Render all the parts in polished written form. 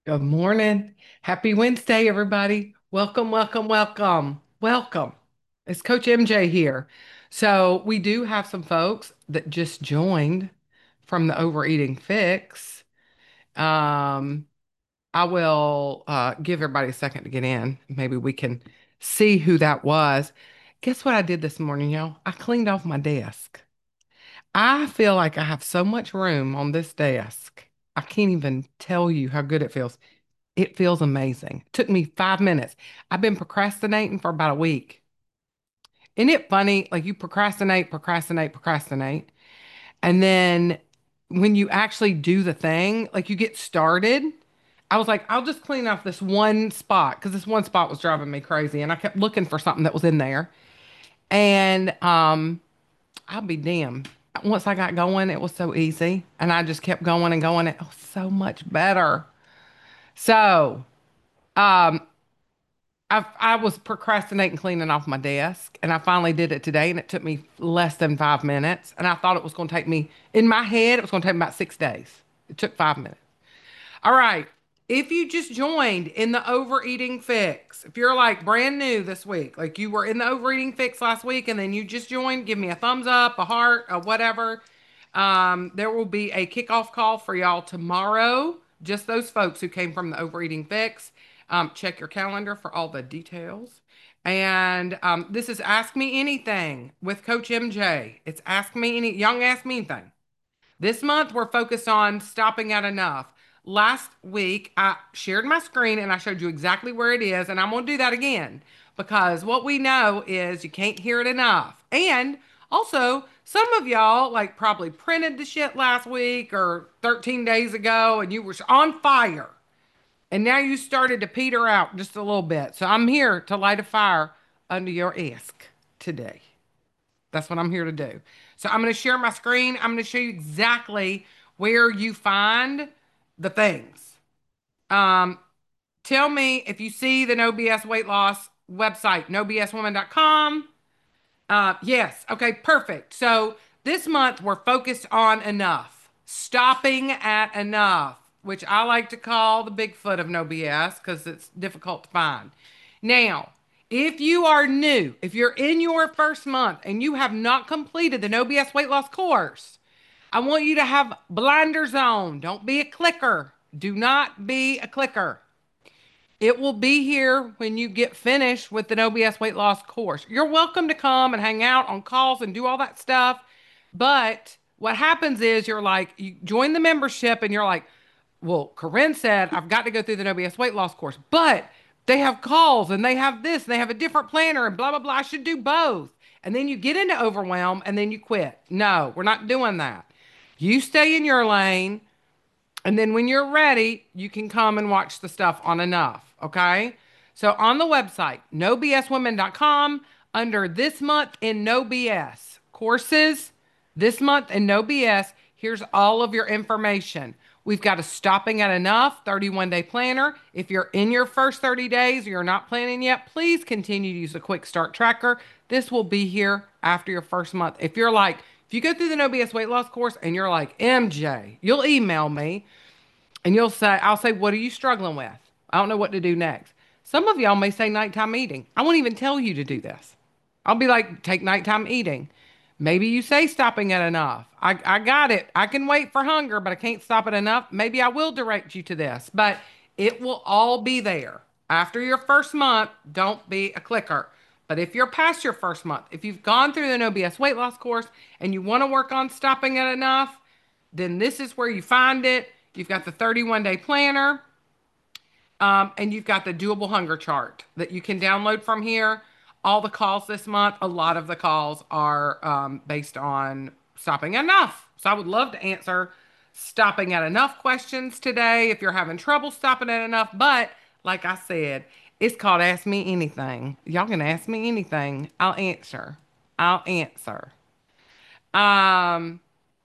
Good morning. Happy Wednesday, everybody. Welcome, welcome, welcome, welcome. It's Coach MJ here. So, we do have some folks that just joined from the Overeating Fix. Um, I will give everybody a second to get in. Maybe we can see who that was. Guess what I did this morning, y'all? I cleaned off my desk. I feel like I have so much room on this desk. I can't even tell you how good it feels. It feels amazing. Took me 5 minutes. I've been procrastinating for about a week. Isn't it funny? Like you procrastinate, procrastinate, procrastinate. And then when you actually do the thing, like you get started, I was like, I'll just clean off this one spot because this one spot was driving me crazy. And I kept looking for something that was in there. And I'll be damned. Once I got going, it was so easy. And I just kept going and going. It was so much better. So, um, I was procrastinating cleaning off my desk, and I finally did it today, and it took me less than 5 minutes. And I thought it was going to take me, in my head, it was going to take me about 6 days. It took 5 minutes. All right. If you just joined in the overeating fix, if you're like brand new this week, like you were in the overeating fix last week and then you just joined, give me a thumbs up, a heart, a whatever. There will be a kickoff call for y'all tomorrow. Just those folks who came from the overeating fix. Check your calendar for all the details. And this is Ask Me Anything with Coach MJ. It's Ask Me Any, Young Ask Me Anything. This month, we're focused on stopping at enough. Last week, I shared my screen and I showed you exactly where it is, and I'm going to do that again because what we know is you can't hear it enough. And also, some of y'all like probably printed the shit last week or 13 days ago and you were on fire. And now you started to peter out just a little bit. So I'm here to light a fire under your ask today. That's what I'm here to do. So I'm going to share my screen. I'm going to show you exactly where you find the things. Um, Tell me if you see the No BS weight loss website, nobswoman.com. Yes. Okay, perfect. So this month we're focused on enough, stopping at enough, which I like to call the Bigfoot of no BS because it's difficult to find. Now, if you are new, if you're in your first month and you have not completed the No BS weight loss course, I want you to have blinders on. Don't be a clicker. Do not be a clicker. It will be here when you get finished with the OBS weight loss course. You're welcome to come and hang out on calls and do all that stuff. But what happens is you're like, you join the membership and you're like, well, Corinne said, I've got to go through the OBS weight loss course, but they have calls and they have this and they have a different planner and blah, blah, blah. I should do both. And then you get into overwhelm and then you quit. No, we're not doing that. You stay in your lane. And then when you're ready, you can come and watch the stuff on Enough. Okay. So on the website, nobswomen.com, under this month in No BS courses, this month in No BS, here's all of your information. We've got a Stopping at Enough 31-day planner. If you're in your first 30 days or you're not planning yet, please continue to use a quick start tracker. This will be here after your first month. If you're like, if you go through the No BS weight loss course and you're like, MJ, you'll email me and I'll say, what are you struggling with? I don't know what to do next. Some of y'all may say nighttime eating. I won't even tell you to do this. I'll be like, take nighttime eating. Maybe you say stopping at enough. I got it. I can wait for hunger, but I can't stop at enough. Maybe I will direct you to this, but it will all be there. After your first month, don't be a clicker. But if you're past your first month, if you've gone through the No BS weight loss course and you want to work on stopping at enough, then this is where you find it. You've got the 31-day planner, and you've got the doable hunger chart that you can download from here. All the calls this month, a lot of the calls are based on stopping enough. So I would love to answer stopping at enough questions today if you're having trouble stopping at enough. But like I said, it's called Ask Me Anything. Y'all can ask me anything. I'll answer. I'll answer. Um,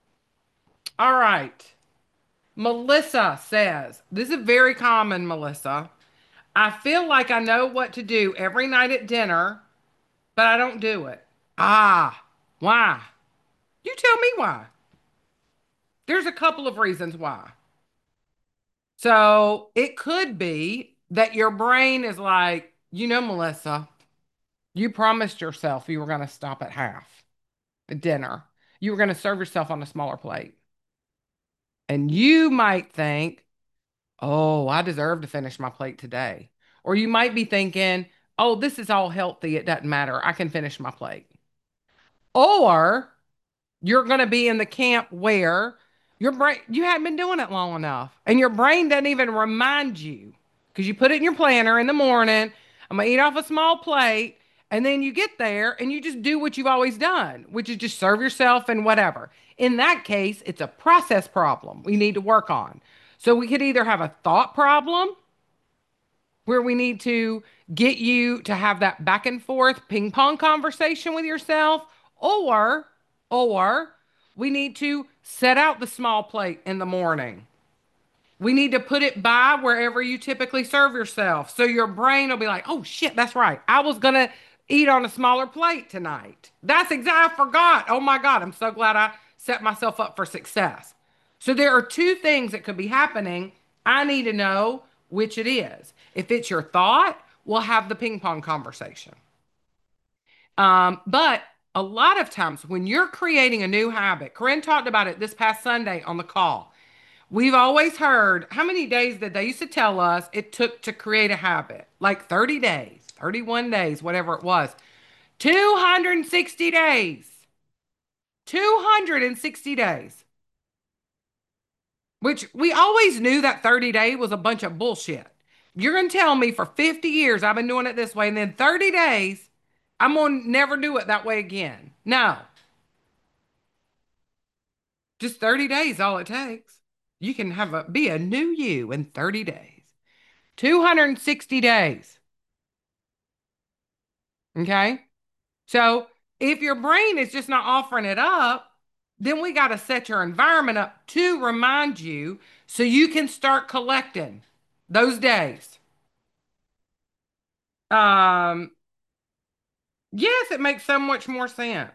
all right. Melissa says, this is very common, Melissa. I feel like I know what to do every night at dinner, but I don't do it. Ah, why? You tell me why. There's a couple of reasons why. So it could be that your brain is like, Melissa, you promised yourself you were going to stop at half at dinner. You were going to serve yourself on a smaller plate. And you might think, oh, I deserve to finish my plate today. Or you might be thinking, oh, this is all healthy. It doesn't matter. I can finish my plate. Or you're going to be in the camp where your brain, you haven't been doing it long enough. And your brain doesn't even remind you because you put it in your planner in the morning. I'm going to eat off a small plate. And then you get there and you just do what you've always done, which is just serve yourself and whatever. In that case, it's a process problem we need to work on. So we could either have a thought problem where we need to get you to have that back and forth ping pong conversation with yourself, or, or we need to set out the small plate in the morning. We need to put it by wherever you typically serve yourself. So your brain will be like, oh shit, that's right. I was going to eat on a smaller plate tonight. That's exactly, I forgot. Oh my God, I'm so glad I set myself up for success. So there are two things that could be happening. I need to know which it is. If it's your thought, we'll have the ping pong conversation. But a lot of times when you're creating a new habit, Corinne talked about it this past Sunday on the call. We've always heard how many days did they used to tell us it took to create a habit? Like 30 days, 31 days, whatever it was. 260 days. 260 days. Which we always knew that 30-day was a bunch of bullshit. You're going to tell me for 50 years I've been doing it this way, and then 30 days, I'm going to never do it that way again. No, just 30 days, all it takes. You can be a new you in 30 days. 260 days. Okay. So if your brain is just not offering it up, then we got to set your environment up to remind you so you can start collecting those days. Um, yes, it makes so much more sense.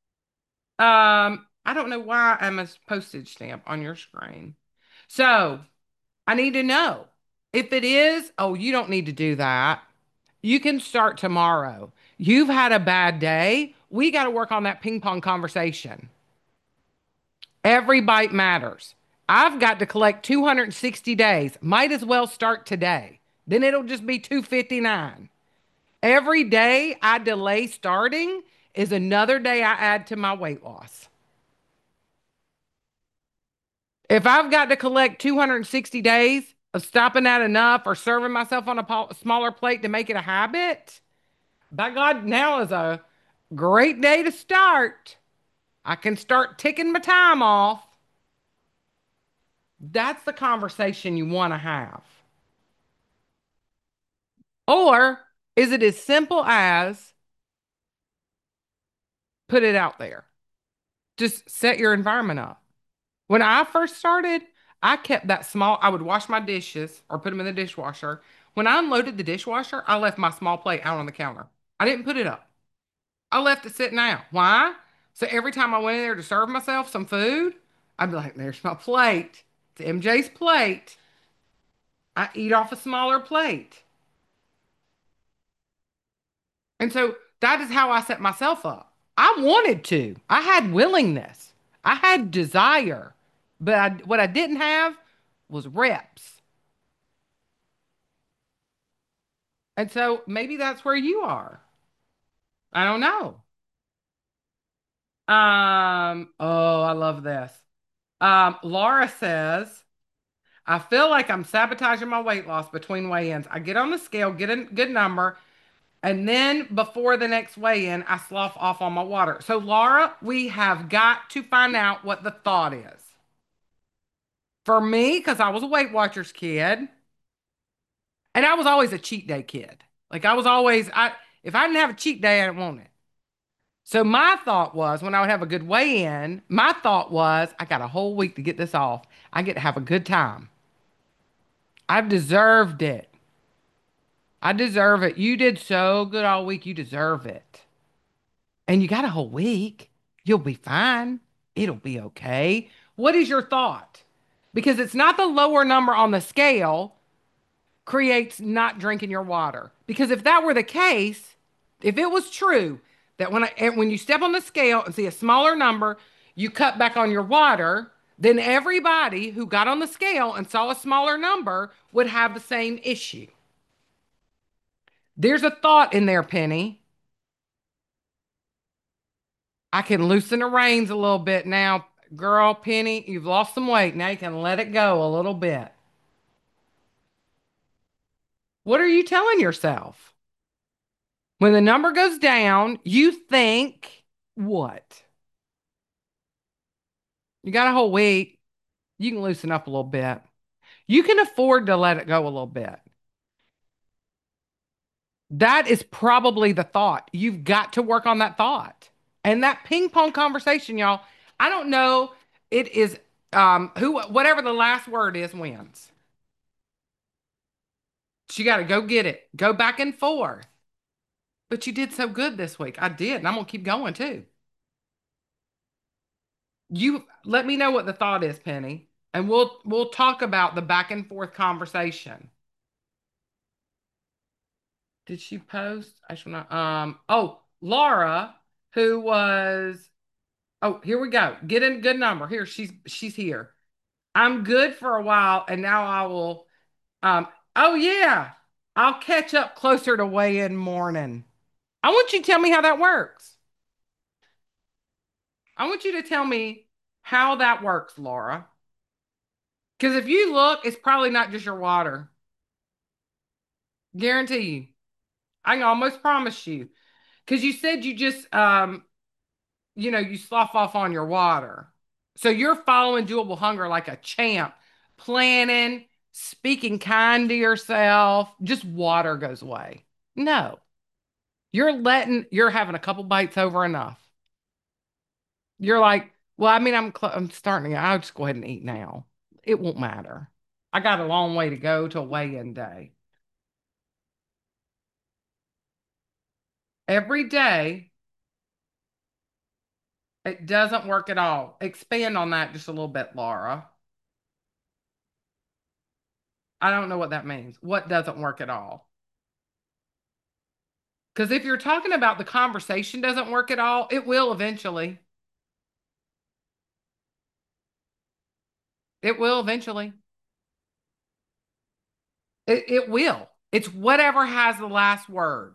I don't know why I'm a postage stamp on your screen. So I need to know if it is, oh, you don't need to do that. You can start tomorrow. You've had a bad day. We got to work on that ping pong conversation. Every bite matters. I've got to collect 260 days. Might as well start today. Then it'll just be 259. Every day I delay starting is another day I add to my weight loss. If I've got to collect 260 days of stopping at enough or serving myself on a smaller plate to make it a habit, by God, now is a great day to start. I can start ticking my time off. That's the conversation you want to have. Or is it as simple as put it out there? Just set your environment up. When I first started, I kept that small, I would wash my dishes or put them in the dishwasher. When I unloaded the dishwasher, I left my small plate out on the counter. I didn't put it up. I left it sitting out. Why? So every time I went in there to serve myself some food, I'd be like, there's my plate. It's MJ's plate. I eat off a smaller plate. And so that is how I set myself up. I wanted to. I had willingness. I had desire. But what I didn't have was reps. And so maybe that's where you are. I don't know. Oh, I love this. Laura says, I feel like I'm sabotaging my weight loss between weigh-ins. I get on the scale, get a good number, and then before the next weigh-in, I slough off on my water. So, Laura, we have got to find out what the thought is. For me, because I was a Weight Watchers kid, and I was always a cheat day kid. Like I was always, if I didn't have a cheat day, I didn't want it. So my thought was when I would have a good weigh-in, my thought was I got a whole week to get this off. I get to have a good time. I've deserved it. I deserve it. You did so good all week. You deserve it. And you got a whole week. You'll be fine. It'll be okay. What is your thought? because it's not the lower number on the scale creates not drinking your water. Because if that were the case, if it was true that when you step on the scale and see a smaller number, you cut back on your water, then everybody who got on the scale and saw a smaller number would have the same issue. There's a thought in there, Penny. I can loosen the reins a little bit now. Girl, Penny, you've lost some weight. Now you can let it go a little bit. What are you telling yourself? When the number goes down, you think what? You got a whole week. You can loosen up a little bit. You can afford to let it go a little bit. That is probably the thought. You've got to work on that thought. And that ping pong conversation, y'all, I don't know. It is who whatever the last word is wins. She got to go get it. Go back and forth. But you did so good this week. I did, and I'm gonna keep going too. You let me know what the thought is, Penny, and we'll talk about the back and forth conversation. Did she post? I should not. Oh, Laura, who was. Oh, here we go. Get in good number. Here, she's here. I'm good for a while, and now I will. Um. Oh yeah, I'll catch up closer to weigh-in morning. I want you to tell me how that works. I want you to tell me how that works, Laura. Because if you look, it's probably not just your water. Guarantee you. I can almost promise you. Because you said you just you slough off on your water. So you're following doable hunger like a champ, planning, speaking kind to yourself. Just water goes away. No, you're having a couple bites over enough. You're like, well, I mean, I'm starting. I'll just go ahead and eat now. It won't matter. I got a long way to go to a weigh-in day. Every day, it doesn't work at all. Expand on that just a little bit, Laura. I don't know what that means. What doesn't work at all? Because if you're talking about the conversation doesn't work at all, it will eventually. It will eventually. It will. It's whatever has the last word.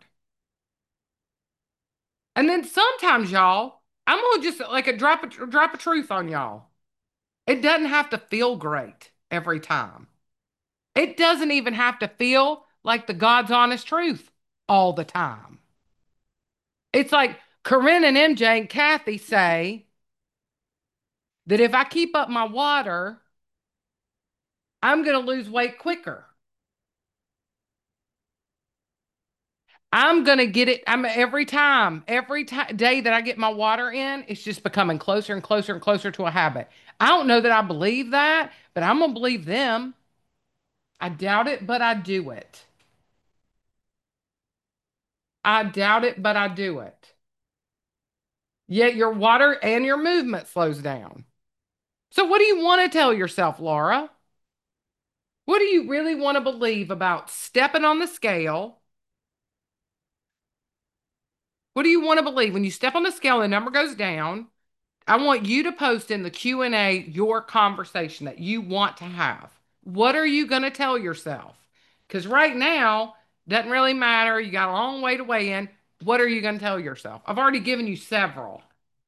And then sometimes, y'all, I'm gonna just like a drop of truth on y'all. It doesn't have to feel great every time. It doesn't even have to feel like the God's honest truth all the time. It's like Corinne and MJ and Kathy say that if I keep up my water, I'm going to lose weight quicker. I'm going to get it. Every day that I get my water in, it's just becoming closer and closer and closer to a habit. I don't know that I believe that, but I'm going to believe them. I doubt it, but I do it. I doubt it, but I do it. Yet your water and your movement slows down. So, what do you want to tell yourself, Laura? What do you really want to believe about stepping on the scale? What do you want to believe when you step on the scale and the number goes down? I want you to post in the Q&A your conversation that you want to have. What are you going to tell yourself? Because right now, doesn't really matter. You got a long way to weigh in. What are you going to tell yourself? I've already given you several.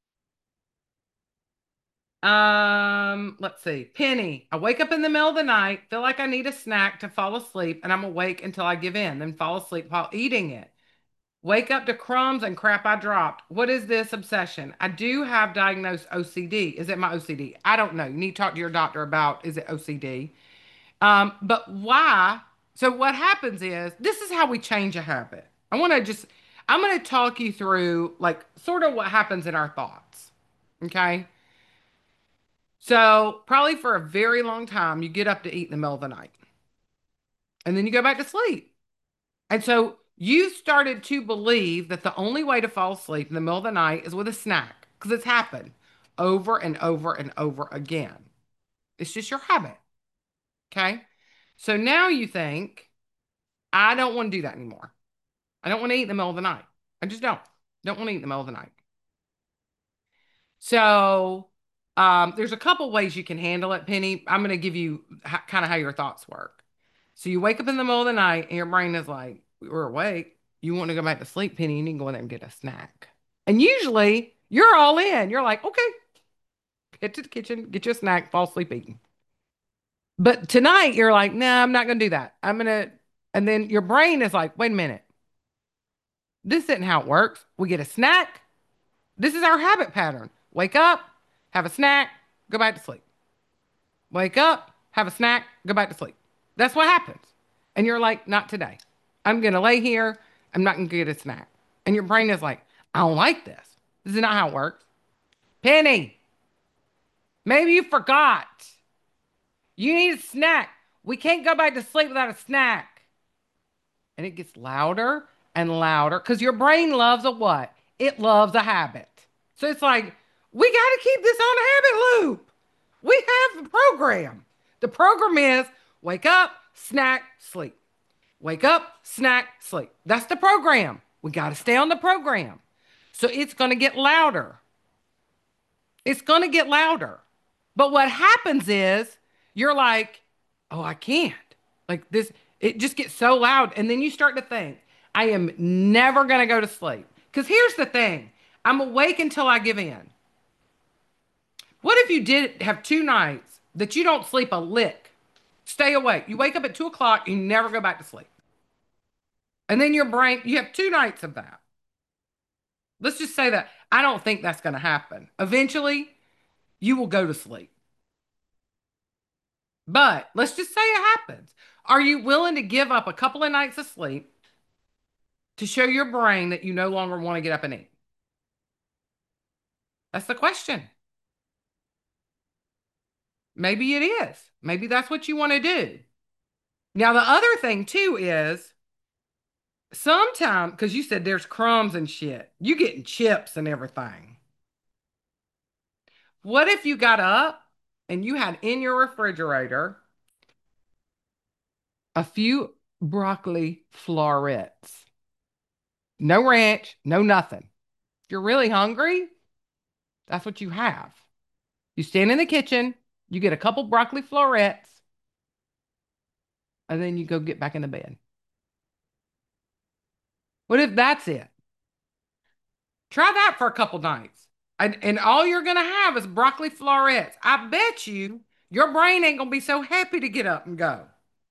Let's see. Penny, I wake up in the middle of the night, feel like I need a snack to fall asleep, and I'm awake until I give in, then fall asleep while eating it. Wake up to crumbs and crap I dropped. What is this obsession? I do have diagnosed OCD. Is it my OCD? I don't know. You need to talk to your doctor about is it OCD? But why? So what happens is this is how we change a habit. I'm going to talk you through like sort of what happens in our thoughts. Okay. So probably for a very long time, you get up to eat in the middle of the night and then you go back to sleep. And so you started to believe that the only way to fall asleep in the middle of the night is with a snack because it's happened over and over and over again. It's just your habit. Okay. So now you think, I don't want to do that anymore. I don't want to eat in the middle of the night. I just don't. Don't want to eat in the middle of the night. So there's a couple ways you can handle it, Penny. I'm going to give you kind of how your thoughts work. So you wake up in the middle of the night and your brain is like, we're awake. You want to go back to sleep, Penny. You need to go in there and get a snack. And usually you're all in. You're like, okay, get to the kitchen, get you a snack, fall asleep eating. But tonight you're like, nah, I'm not going to do that. And then your brain is like, wait a minute. This isn't how it works. We get a snack. This is our habit pattern. Wake up, have a snack, go back to sleep. Wake up, have a snack, go back to sleep. That's what happens. And you're like, not today. I'm going to lay here. I'm not going to get a snack. And your brain is like, I don't like this. This is not how it works. Penny, maybe you forgot. You need a snack. We can't go back to sleep without a snack. And it gets louder and louder because your brain loves a what? It loves a habit. So it's like, we got to keep this on a habit loop. We have the program. The program is wake up, snack, sleep. Wake up, snack, sleep. That's the program. We got to stay on the program. So it's going to get louder. It's going to get louder. But what happens is you're like, oh, I can't. Like this, it just gets so loud. And then you start to think, I am never going to go to sleep. Because here's the thing, I'm awake until I give in. What if you did have 2 nights that you don't sleep a lick? Stay awake. You wake up at 2 o'clock, you never go back to sleep. And then your brain, you have 2 nights of that. Let's just say that. I don't think that's going to happen. Eventually, you will go to sleep. But let's just say it happens. Are you willing to give up a couple of nights of sleep to show your brain that you no longer want to get up and eat? That's the question. Maybe it is. Maybe that's what you want to do. Now, the other thing too is sometimes, because you said there's crumbs and shit, you getting chips and everything. What if you got up and you had in your refrigerator a few broccoli florets? No ranch, no nothing. If you're really hungry, that's what you have. You stand in the kitchen, you get a couple broccoli florets, and then you go get back in the bed. What if that's it? Try that for a couple nights. And all you're going to have is broccoli florets. I bet you your brain ain't going to be so happy to get up and go.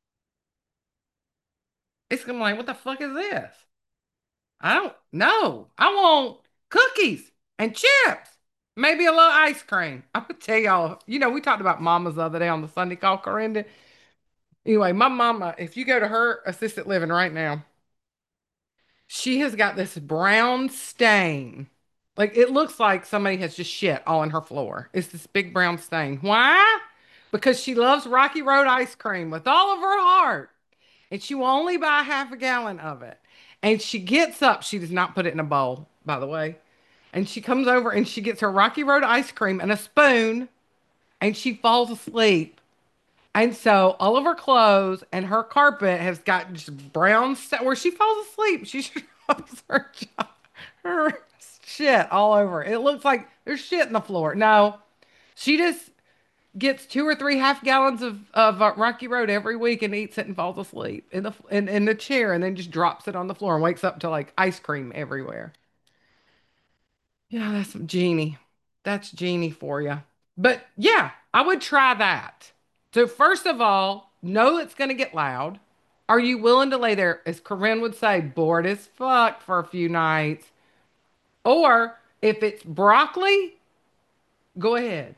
It's going to be like, what the fuck is this? I don't know. I want cookies and chips. Maybe a little ice cream. I would tell y'all, we talked about mamas the other day on the Sunday call, Corinda. Anyway, my mama, if you go to her assisted living right now, she has got this brown stain. Like it looks like somebody has just shit all in her floor. It's this big brown stain. Why? Because she loves Rocky Road ice cream with all of her heart. And she will only buy half a gallon of it. And she gets up. She does not put it in a bowl, by the way. And she comes over and she gets her Rocky Road ice cream and a spoon and she falls asleep. And so all of her clothes and her carpet has got just brown where she falls asleep. She drops her shit all over. It looks like there's shit in the floor. No, she just gets 2 or 3 half gallons of Rocky Road every week and eats it and falls asleep in the chair and then just drops it on the floor and wakes up to like ice cream everywhere. Yeah, that's Jeannie. That's Jeannie for you. But yeah, I would try that. So first of all, know it's going to get loud. Are you willing to lay there, as Corinne would say, bored as fuck for a few nights? Or if it's broccoli, go ahead.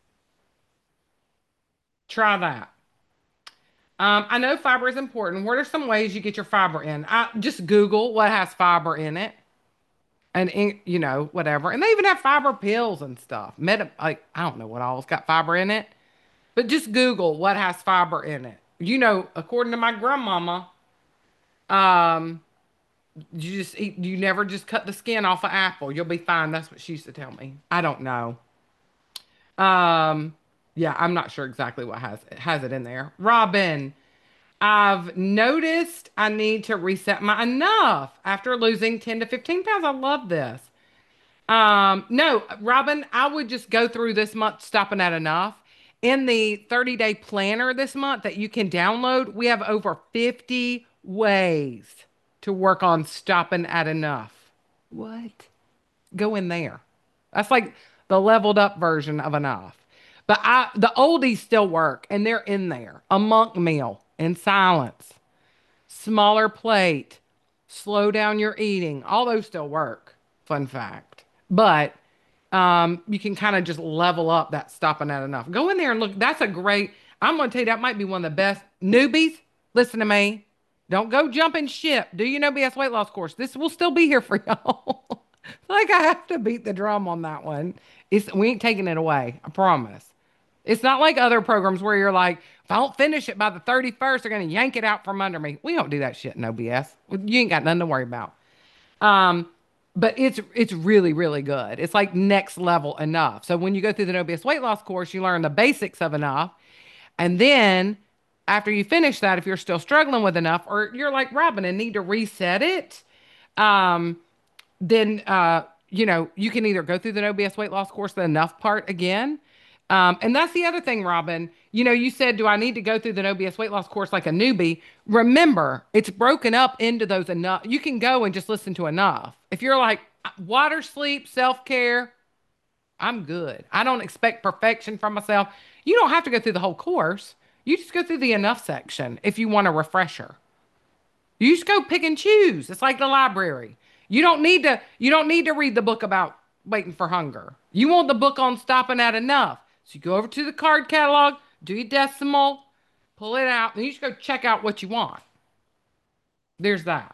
Try that. I know fiber is important. What are some ways you get your fiber in? I just Google what has fiber in it, and whatever. And they even have fiber pills and stuff. Like I don't know what all's got fiber in it, but just Google what has fiber in it. According to my grandmama, um, you never just cut the skin off an apple. You'll be fine. That's what she used to tell me. I don't know. Um, Yeah, I'm not sure exactly what has it in there. Robin, I've noticed I need to reset my enough after losing 10 to 15 pounds. I love this. No, Robin, I would just go through this month stopping at enough. In the 30-day planner this month that you can download, we have over 50 ways to work on stopping at enough. What? Go in there. That's like the leveled up version of enough. But the oldies still work and they're in there. A monk meal in silence, smaller plate, slow down your eating. All those still work. Fun fact. But you can kind of just level up that stopping at enough. Go in there and look. That's a great, I'm going to tell you, that might be one of the best. Newbies, listen to me. Don't go jumping ship. Do you know BS weight loss course? This will still be here for y'all. Like I have to beat the drum on that one. We ain't taking it away. I promise. It's not like other programs where you're like, if I don't finish it by the 31st, they're going to yank it out from under me. We don't do that shit, no BS. You ain't got nothing to worry about. Um, but it's really, really good. It's like next level enough. So when you go through the No BS weight loss course, you learn the basics of enough. And then after you finish that, if you're still struggling with enough, or you're like Robin and need to reset it, um, then you can either go through the No BS weight loss course, the enough part again. And that's the other thing, Robin. You said, do I need to go through the No BS weight loss course like a newbie? Remember, it's broken up into those enough. You can go and just listen to enough. If you're like water, sleep, self-care, I'm good. I don't expect perfection from myself. You don't have to go through the whole course. You just go through the enough section if you want a refresher. You just go pick and choose. It's like the library. You don't need to read the book about waiting for hunger. You want the book on stopping at enough. So you go over to the card catalog, do your decimal, pull it out, and you just go check out what you want. There's that.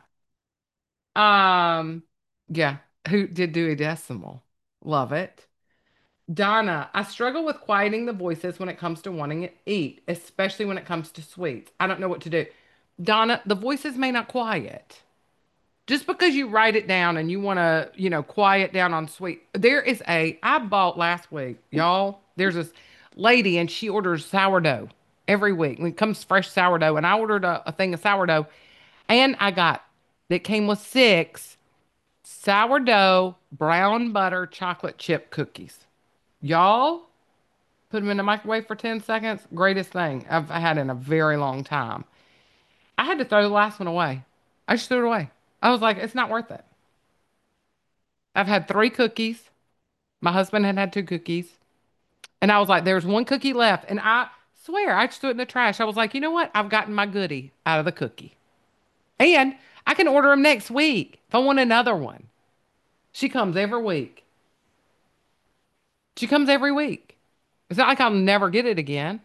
Um, yeah, who did do a decimal? Love it. Donna, I struggle with quieting the voices when it comes to wanting to eat, especially when it comes to sweets. I don't know what to do. Donna, the voices may not quiet. Just because you write it down and you want to, quiet down on sweet. I bought last week, y'all. There's this lady and she orders sourdough every week. When it comes fresh sourdough, and I ordered a thing of sourdough and that came with six sourdough brown butter chocolate chip cookies. Y'all put them in the microwave for 10 seconds. Greatest thing I've had in a very long time. I had to throw the last one away. I just threw it away. I was like, it's not worth it. I've had three cookies. My husband had two cookies. And I was like, there's one cookie left. And I swear, I just threw it in the trash. I was like, you know what? I've gotten my goodie out of the cookie. And I can order them next week if I want another one. She comes every week. She comes every week. It's not like I'll never get it again.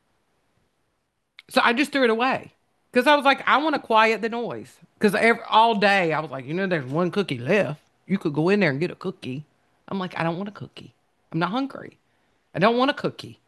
So I just threw it away because I was like, I want to quiet the noise. Because all day I was like, there's one cookie left. You could go in there and get a cookie. I'm like, I don't want a cookie. I'm not hungry. I don't want a cookie.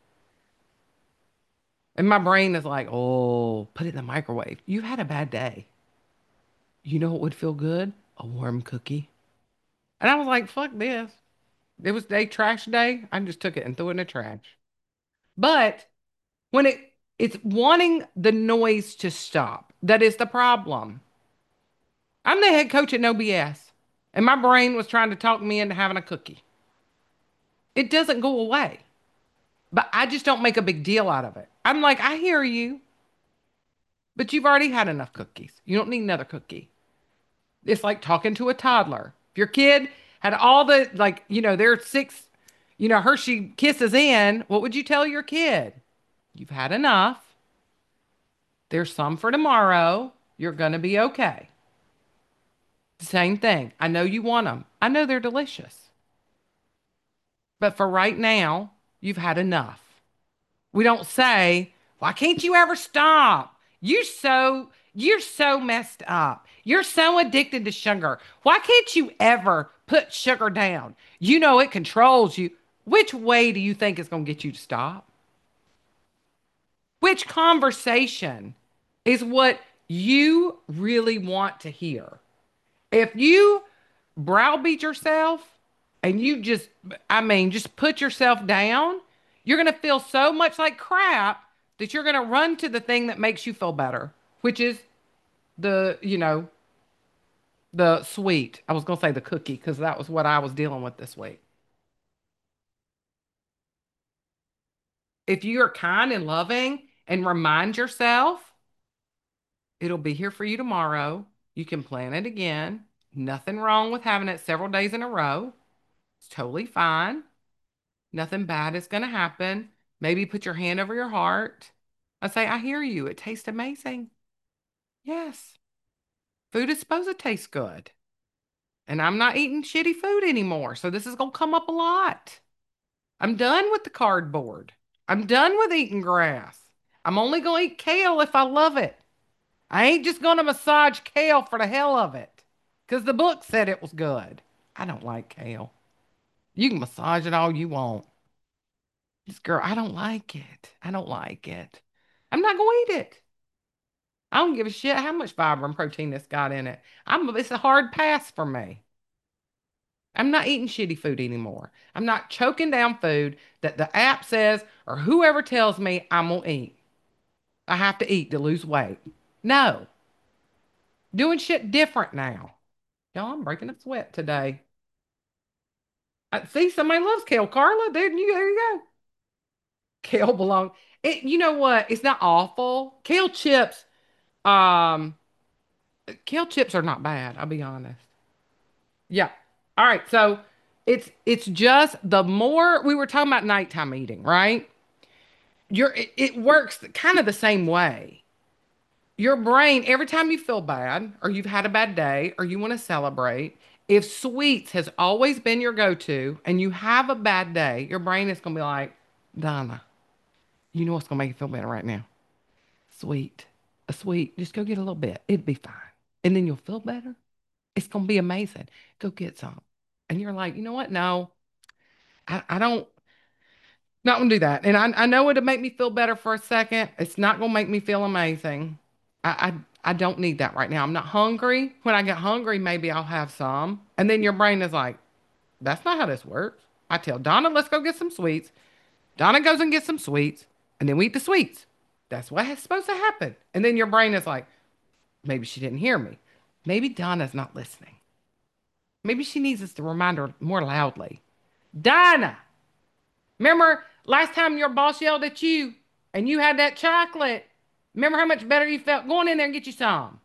And my brain is like, oh, put it in the microwave. You've had a bad day. You know what would feel good? A warm cookie. And I was like, fuck this. It was trash day. I just took it and threw it in the trash. But when it's wanting the noise to stop, that is the problem. I'm the head coach at No BS, and my brain was trying to talk me into having a cookie. It doesn't go away, but I just don't make a big deal out of it. I'm like, I hear you, but you've already had enough cookies. You don't need another cookie. It's like talking to a toddler. If your kid had all the, like, there's six, Hershey kisses in, what would you tell your kid? You've had enough. There's some for tomorrow. You're going to be okay. Same thing. I know you want them. I know they're delicious. But for right now, you've had enough. We don't say, why can't you ever stop? You're so messed up. You're so addicted to sugar. Why can't you ever put sugar down? You know it controls you. Which way do you think it's going to get you to stop? Which conversation is what you really want to hear? If you browbeat yourself and just put yourself down, You're going to feel so much like crap that you're going to run to the thing that makes you feel better, which is the the sweet. I was going to say the cookie because that was what I was dealing with this week. If you're kind and loving and remind yourself, it'll be here for you tomorrow. You can plan it again. Nothing wrong with having it several days in a row. It's totally fine. Nothing bad is going to happen. Maybe put your hand over your heart. I say, I hear you. It tastes amazing. Yes. Food is supposed to taste good. And I'm not eating shitty food anymore. So this is going to come up a lot. I'm done with the cardboard. I'm done with eating grass. I'm only going to eat kale if I love it. I ain't just going to massage kale for the hell of it because the book said it was good. I don't like kale. You can massage it all you want. This girl, I don't like it. I don't like it. I'm not going to eat it. I don't give a shit how much fiber and protein it's got in it. It's a hard pass for me. I'm not eating shitty food anymore. I'm not choking down food that the app says or whoever tells me I'm gonna eat. I have to eat to lose weight. No, doing shit different now. Y'all, I'm breaking a sweat today. I see somebody loves kale. Carla, dude, there you go. Kale belong. You know what? It's not awful. Um, kale chips are not bad. I'll be honest. Yeah. All right. So it's just the more we were talking about nighttime eating, right? It works kind of the same way. Your brain, every time you feel bad or you've had a bad day or you want to celebrate, if sweets has always been your go-to and you have a bad day, your brain is going to be like, Donna, you know what's going to make you feel better right now? Sweet. A sweet. Just go get a little bit. It'd be fine. And then you'll feel better. It's going to be amazing. Go get some. And you're like, you know what? No, I don't, not gonna do that. And I know it'll make me feel better for a second. It's not gonna make me feel amazing. I don't need that right now. I'm not hungry. When I get hungry, maybe I'll have some. And then your brain is like, that's not how this works. I tell Donna, let's go get some sweets. Donna goes and gets some sweets, and then we eat the sweets. That's what's supposed to happen. And then your brain is like, maybe she didn't hear me. Maybe Donna's not listening. Maybe she needs us to remind her more loudly. Donna, remember last time your boss yelled at you and you had that chocolate? Remember how much better you felt? Go on in there and get you some.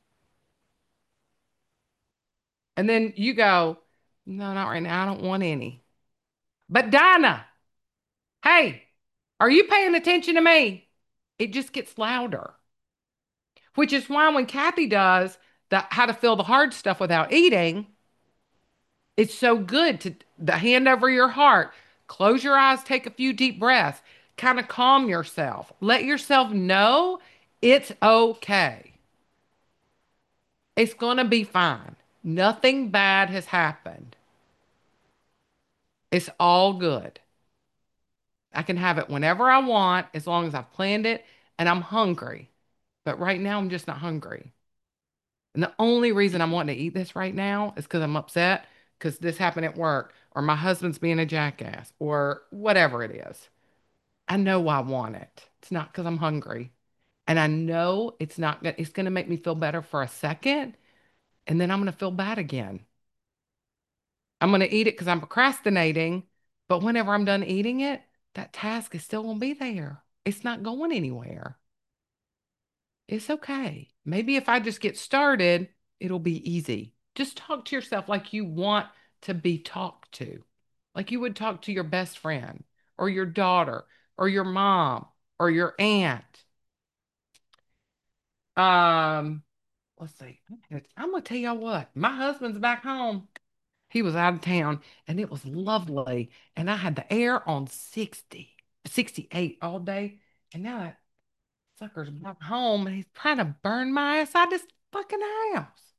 And then you go, no, not right now. I don't want any. But Dinah, hey, are you paying attention to me? It just gets louder, which is why when Kathy does the how to feel the hard stuff without eating, it's so good to the hand over your heart. Close your eyes, take a few deep breaths, kind of calm yourself. Let yourself know it's okay. It's going to be fine. Nothing bad has happened. It's all good. I can have it whenever I want as long as I've planned it and I'm hungry. But right now, I'm just not hungry. And the only reason I'm wanting to eat this right now is because I'm upset because this happened at work or my husband's being a jackass or whatever it is. I know why I want it. It's not because I'm hungry. And I know it's going to make me feel better for a second and then I'm going to feel bad again. I'm going to eat it because I'm procrastinating, but whenever I'm done eating it, that task is still going to be there. It's not going anywhere. It's okay. Maybe if I just get started, it'll be easy. Just talk to yourself like you want to be talked to, like you would talk to your best friend or your daughter or your mom or your aunt. Um, let's see. I'm gonna tell y'all what. My husband's back home. He was out of town and it was lovely. And I had the air on 60, 68 all day. And now that sucker's back home and he's trying to burn my ass out this fucking house.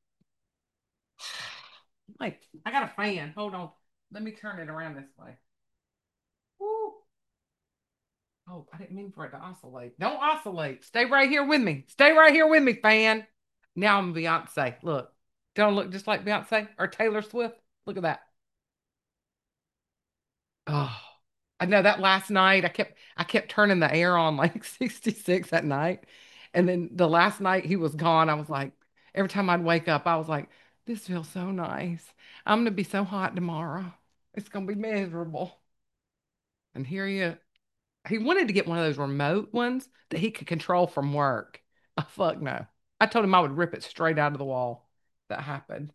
Wait, I got a fan. Hold on. Let me turn it around this way. Woo. Oh, I didn't mean for it to oscillate. Don't oscillate. Stay right here with me. Stay right here with me, fan. Now I'm Beyonce. Look. Don't I look just like Beyonce or Taylor Swift? Look at that. Oh. I know that last night I kept turning the air on like 66 at night. And then the last night he was gone, I was like, every time I'd wake up, I was like, this feels so nice. I'm gonna be so hot tomorrow. It's gonna be miserable. And here he wanted to get one of those remote ones that he could control from work. Oh, fuck no. I told him I would rip it straight out of the wall. That happened.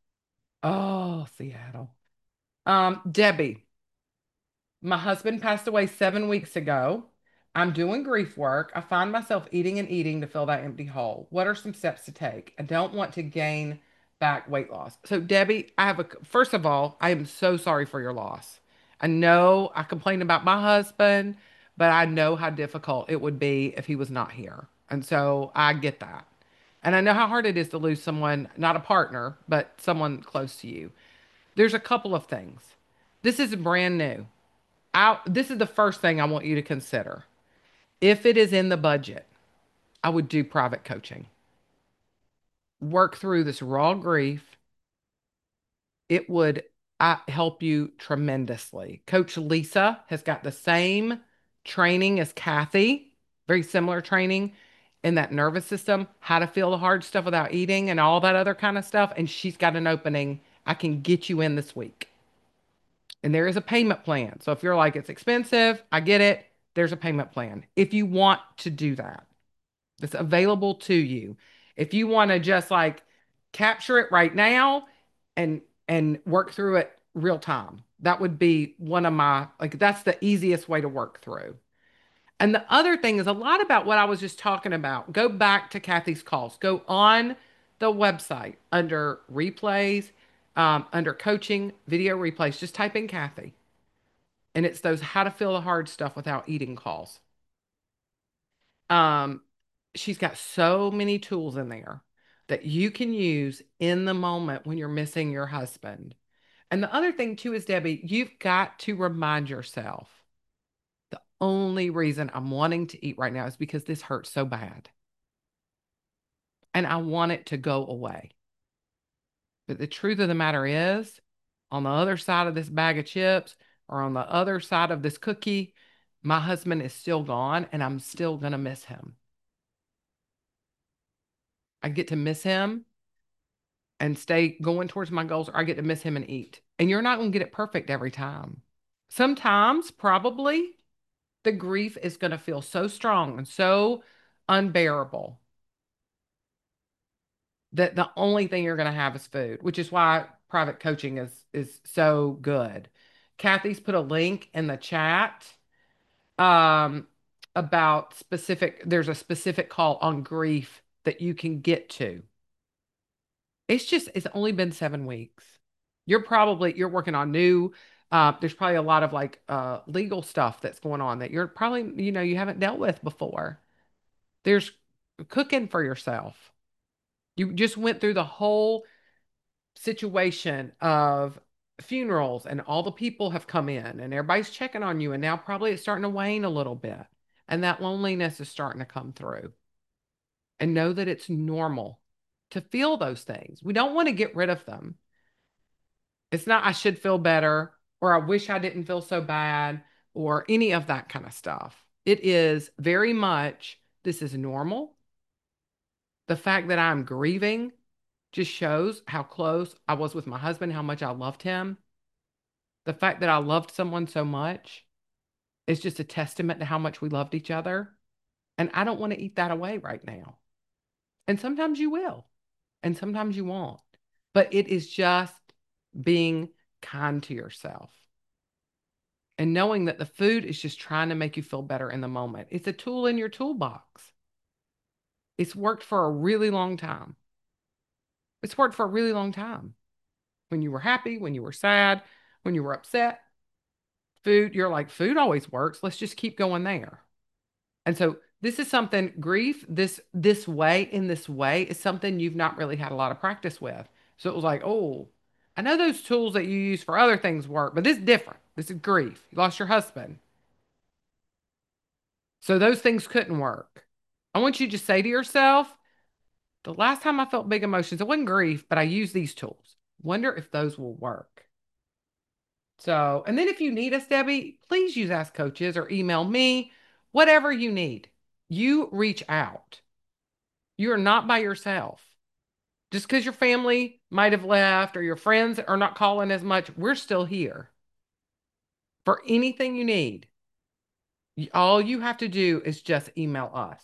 Oh, Seattle. Debbie. My husband passed away 7 weeks ago. I'm doing grief work. I find myself eating and eating to fill that empty hole. What are some steps to take? I don't want to gain back weight loss. So, Debbie, first of all, I am so sorry for your loss. I know I complained about my husband, but I know how difficult it would be if he was not here. And so I get that. And I know how hard it is to lose someone, not a partner, but someone close to you. There's a couple of things. This is brand new. This is the first thing I want you to consider. If it is in the budget, I would do private coaching. Work through this raw grief. It would help you tremendously. Coach Lisa has got the same training as Kathy, very similar training in that nervous system, how to feel the hard stuff without eating and all that other kind of stuff. And she's got an opening. I can get you in this week. And there is a payment plan. So if you're like, it's expensive, I get it. There's a payment plan. If you want to do that, it's available to you. If you want to just like capture it right now and work through it real time, that would be one of my like that's the easiest way to work through. And the other thing is a lot about what I was just talking about. Go back to Kathy's calls. Go on the website under replays, under coaching, video replays. Just type in Kathy. And it's those how to feel the hard stuff without eating calls. Um, she's got so many tools in there that you can use in the moment when you're missing your husband. And the other thing too is, Debbie, you've got to remind yourself the only reason I'm wanting to eat right now is because this hurts so bad. And I want it to go away. But the truth of the matter is, on the other side of this bag of chips or on the other side of this cookie, my husband is still gone and I'm still going to miss him. I get to miss him and stay going towards my goals, or I get to miss him and eat. And you're not going to get it perfect every time. Sometimes, probably, the grief is going to feel so strong and so unbearable that the only thing you're going to have is food, which is why private coaching is so good. Kathy's put a link in the chat um, about there's a specific call on grief that you can get to. It's only been 7 weeks. You're working on new, there's probably a lot of like legal stuff that's going on that you're probably, you haven't dealt with before. There's cooking for yourself. You just went through the whole situation of funerals and all the people have come in and everybody's checking on you. And now probably it's starting to wane a little bit. And that loneliness is starting to come through. And know that it's normal to feel those things. We don't want to get rid of them. It's not, I should feel better, or I wish I didn't feel so bad, or any of that kind of stuff. It is very much, this is normal. The fact that I'm grieving just shows how close I was with my husband, how much I loved him. The fact that I loved someone so much is just a testament to how much we loved each other. And I don't want to eat that away right now. And sometimes you will, and sometimes you won't. But it is just being kind to yourself and knowing that the food is just trying to make you feel better in the moment. It's a tool in your toolbox. It's worked for a really long time. It's worked for a really long time. When you were happy, when you were sad, when you were upset, food, you're like, food always works. Let's just keep going there. And so this is something, grief, in this way is something you've not really had a lot of practice with. So it was like, oh, I know those tools that you use for other things work, but this is different. This is grief. You lost your husband. So those things couldn't work. I want you to just say to yourself, the last time I felt big emotions, it wasn't grief, but I used these tools. Wonder if those will work. So, and then if you need us, Debbie, please use Ask Coaches or email me, whatever you need. You reach out. You're not by yourself. Just because your family might have left or your friends are not calling as much, we're still here for anything you need. All you have to do is just email us.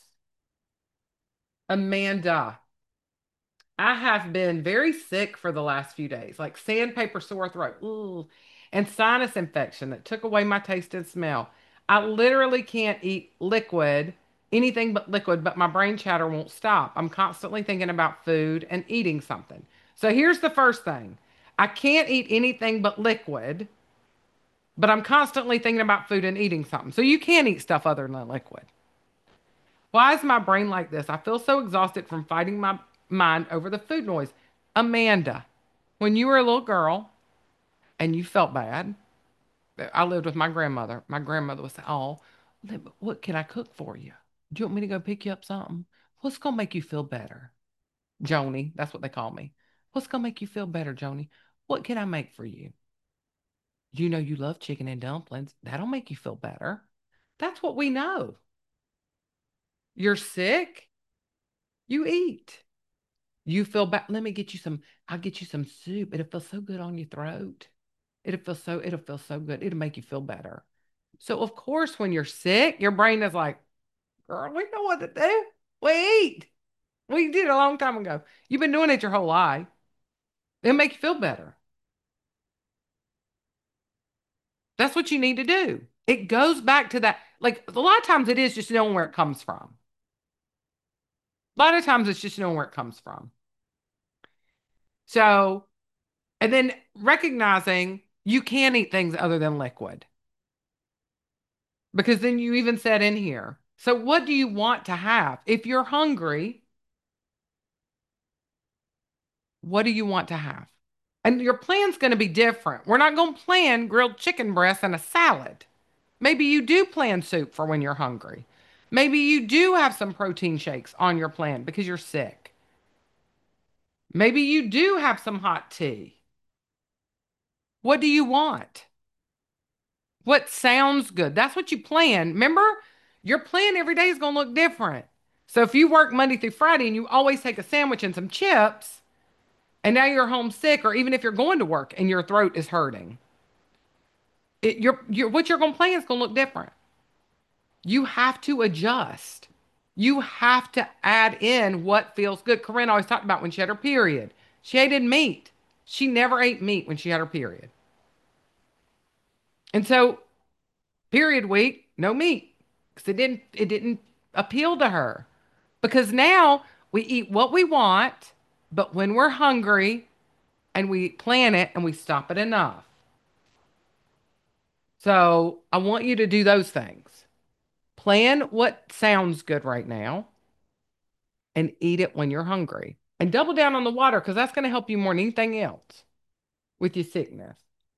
Amanda, I have been very sick for the last few days, like sandpaper sore throat, ooh, and sinus infection that took away my taste and smell. I literally can't eat liquid, anything but liquid, but my brain chatter won't stop. I'm constantly thinking about food and eating something. So here's the first thing. I can't eat anything but liquid, but I'm constantly thinking about food and eating something. So you can eat stuff other than liquid. Why is my brain like this? I feel so exhausted from fighting my mind over the food noise. Amanda, when you were a little girl and you felt bad, I lived with my grandmother. My grandmother would say, "Oh, what can I cook for you? Do you want me to go pick you up something? What's going to make you feel better?" Joni, that's what they call me. What's going to make you feel better, Joni? What can I make for you? You know you love chicken and dumplings. That'll make you feel better. That's what we know. You're sick, you eat. You feel bad. Let me get you some. I'll get you some soup. It'll feel so good on your throat. It'll feel so good. It'll make you feel better. So of course, when you're sick, your brain is like, girl, we know what to do. We eat. We did it a long time ago. You've been doing it your whole life. It'll make you feel better. That's what you need to do. It goes back to that. Like a lot of times it is just knowing where it comes from. A lot of times it's just knowing where it comes from. So, and then recognizing you can eat things other than liquid. Because then you even said in here. So, what do you want to have? If you're hungry, what do you want to have? And your plan's going to be different. We're not going to plan grilled chicken breast and a salad. Maybe you do plan soup for when you're hungry. Maybe you do have some protein shakes on your plan because you're sick. Maybe you do have some hot tea. What do you want? What sounds good? That's what you plan. Remember, your plan every day is going to look different. So if you work Monday through Friday and you always take a sandwich and some chips, and now you're homesick, or even if you're going to work and your throat is hurting, what you're going to plan is going to look different. You have to adjust. You have to add in what feels good. Corinne always talked about when she had her period. She hated meat. She never ate meat when she had her period. And so period week, no meat. Because it didn't appeal to her. Because now we eat what we want, but when we're hungry and we plan it and we stop it enough. So I want you to do those things. Plan what sounds good right now and eat it when you're hungry. And double down on the water because that's going to help you more than anything else with your sickness.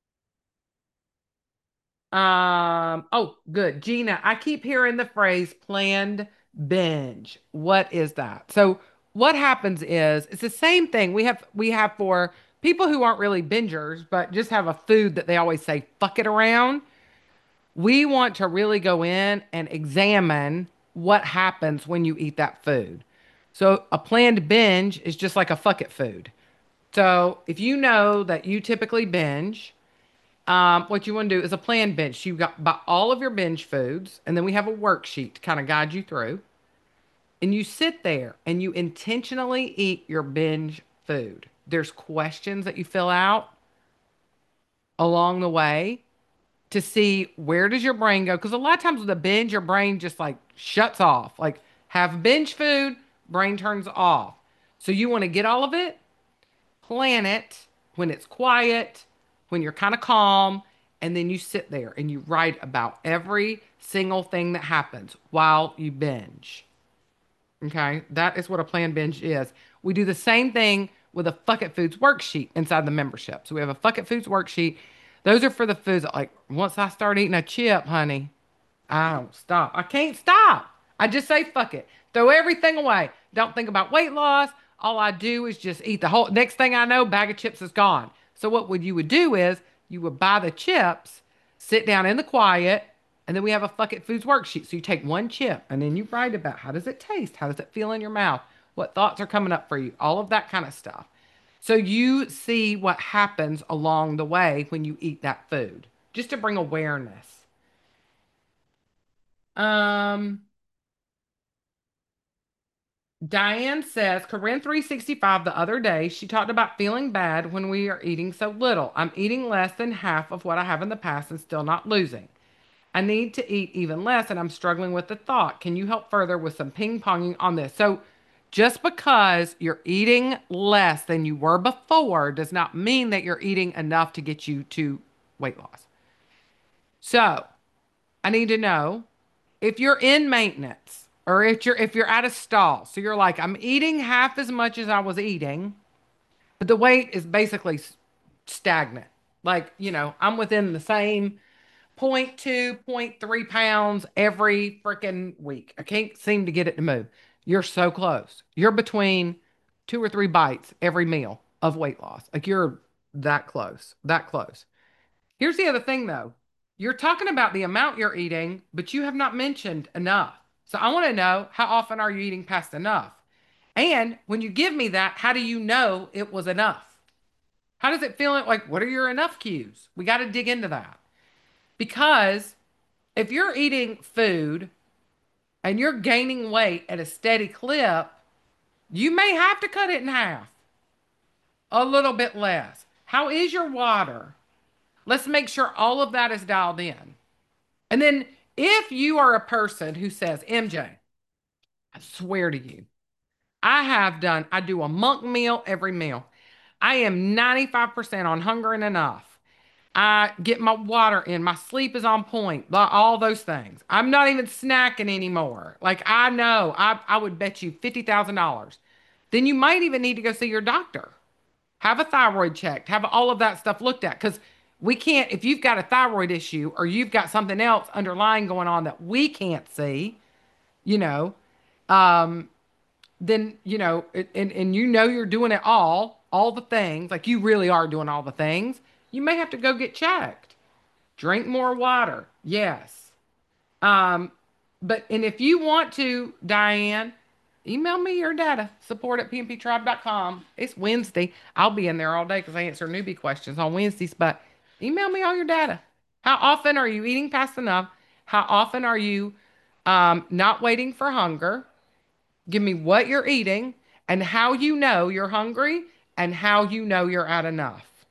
Oh, good. Gina, I keep hearing the phrase planned binge. What is that? So what happens is it's the same thing we have for people who aren't really bingers, but just have a food that they always say fuck it around. We want to really go in and examine what happens when you eat that food. So a planned binge is just like a fuck it food. So if you know that you typically binge, what you want to do is a planned binge. You got buy all of your binge foods, and then we have a worksheet to kind of guide you through. And you sit there and you intentionally eat your binge food. There's questions that you fill out along the way to see where does your brain go. Because a lot of times with a binge, your brain just like shuts off. Like have binge food, brain turns off. So you want to get all of it, plan it when it's quiet, when you're kind of calm, and then you sit there and you write about every single thing that happens while you binge. Okay, that is what a planned binge is. We do the same thing with a Fuck It Foods worksheet inside the membership. So we have a Fuck It Foods worksheet. Those are for the foods that, like, once I start eating a chip, honey, I don't stop. I can't stop. I just say fuck it. Throw everything away. Don't think about weight loss. All I do is just eat the whole. Next thing I know, bag of chips is gone. So what would you would do is you would buy the chips, sit down in the quiet, and then we have a Fuck It Foods worksheet. So you take one chip and then you write about how does it taste? How does it feel in your mouth? What thoughts are coming up for you? All of that kind of stuff. So you see what happens along the way when you eat that food, just to bring awareness. Um, Diane says, Corinne 365 the other day, she talked about feeling bad when we are eating so little. I'm eating less than half of what I have in the past and still not losing. I need to eat even less and I'm struggling with the thought. Can you help further with some ping ponging on this? So, just because you're eating less than you were before does not mean that you're eating enough to get you to weight loss. So, I need to know if you're in maintenance or if you're at a stall. So you're like, I'm eating half as much as I was eating, but the weight is basically stagnant. Like, I'm within the same point 0.2, point 0.3 pounds every freaking week. I can't seem to get it to move. You're so close. You're between 2 or 3 bites every meal of weight loss. Like you're that close, that close. Here's the other thing though. You're talking about the amount you're eating, but you have not mentioned enough. So I want to know, how often are you eating past enough? And when you give me that, how do you know it was enough? How does it feel like what are your enough cues? We got to dig into that. Because if you're eating food and you're gaining weight at a steady clip, you may have to cut it in half, a little bit less. How is your water? Let's make sure all of that is dialed in. And then if you are a person who says, MJ, I swear to you, I do a monk meal every meal. I am 95% on hunger and enough. I get my water in, my sleep is on point, all those things. I'm not even snacking anymore. Like I know, I would bet you $50,000. Then you might even need to go see your doctor. Have a thyroid checked, have all of that stuff looked at. Because we can't, if you've got a thyroid issue or you've got something else underlying going on that we can't see, you know, um, then, and you're doing it all the things, like you really are doing all the things, you may have to go get checked. Drink more water. Yes. Um, and if you want to, Diane, email me your data, support@pnptribe.com. It's Wednesday. I'll be in there all day because I answer newbie questions on Wednesdays, but email me all your data. How often are you eating past enough? How often are you not waiting for hunger? Give me what you're eating and how you know you're hungry and how you know you're at enough.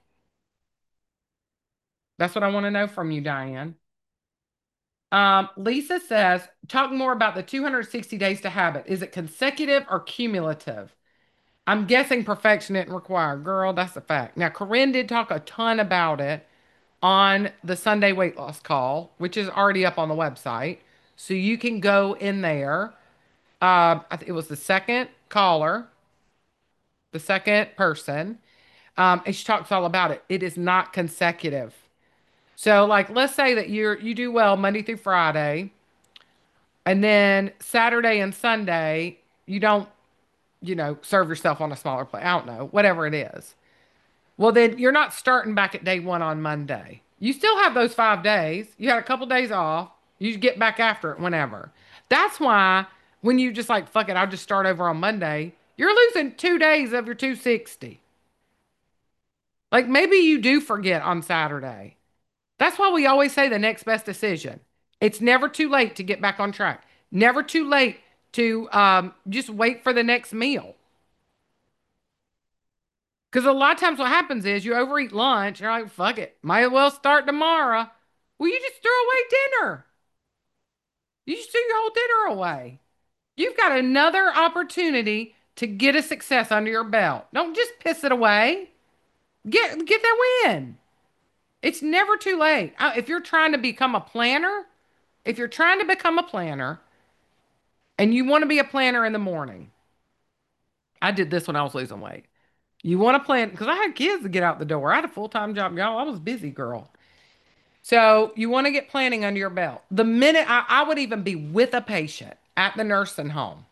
That's what I want to know from you, Diane. Lisa says, talk more about the 260 days to habit. Is it consecutive or cumulative? I'm guessing perfection isn't required. Girl, that's a fact. Now, Corinne did talk a ton about it on the Sunday weight loss call, which is already up on the website. So you can go in there. It was the second caller, the second person, and she talks all about it. It is not consecutive. So, like, let's say that you do well Monday through Friday. And then Saturday and Sunday, you don't, serve yourself on a smaller plate. I don't know, whatever it is. Well, then you're not starting back at day one on Monday. You still have those 5 days. You had a couple days off. You get back after it whenever. That's why when you just like, fuck it, I'll just start over on Monday, you're losing 2 days of your 260. Like maybe you do forget on Saturday. That's why we always say the next best decision. It's never too late to get back on track. Never too late to just wait for the next meal. Because a lot of times what happens is you overeat lunch. You're like, fuck it. Might as well start tomorrow. Well, you just threw away dinner. You just threw your whole dinner away. You've got another opportunity to get a success under your belt. Don't just piss it away. Get that win. It's never too late. If you're trying to become a planner, if you're trying to become a planner and you want to be a planner in the morning, I did this when I was losing weight. You want to plan because I had kids to get out the door. I had a full-time job, y'all. I was a busy girl. So you want to get planning under your belt. The minute I would even be with a patient at the nursing home,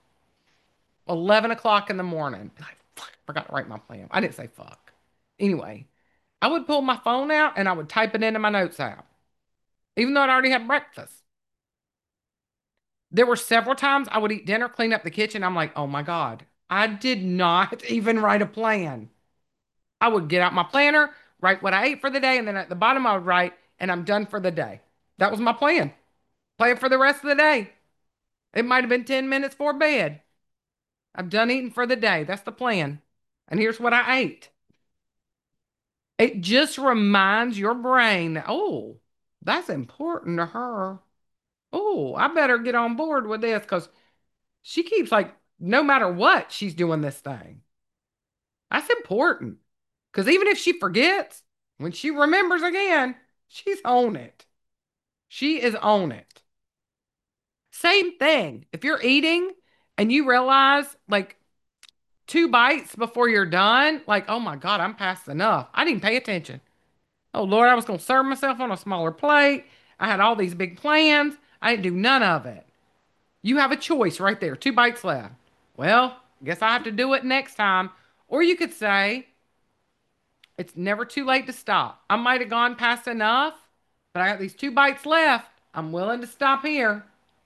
11 o'clock in the morning, be like, fuck, I forgot to write my plan. I didn't say fuck. Anyway, I would pull my phone out and I would type it into my notes app, even though I'd already had breakfast. There were several times I would eat dinner, clean up the kitchen. I'm like, oh my God, I did not even write a plan. I would get out my planner, write what I ate for the day, and then at the bottom I would write, and I'm done for the day. That was my plan. Plan for the rest of the day. It might have been 10 minutes for bed. I'm done eating for the day. That's the plan. And here's what I ate. It just reminds your brain that, oh, that's important to her. Oh, I better get on board with this because she keeps like, no matter what, she's doing this thing. That's important. Because even if she forgets, when she remembers again, she's on it. She is on it. Same thing. If you're eating and you realize like 2 bites before you're done, like, oh my God, I'm past enough. I didn't pay attention. Oh Lord, I was going to serve myself on a smaller plate. I had all these big plans. I didn't do none of it. You have a choice right there. 2 bites left. Well, guess I have to do it next time. Or you could say, it's never too late to stop. I might have gone past enough, but I got these 2 bites left. I'm willing to stop here.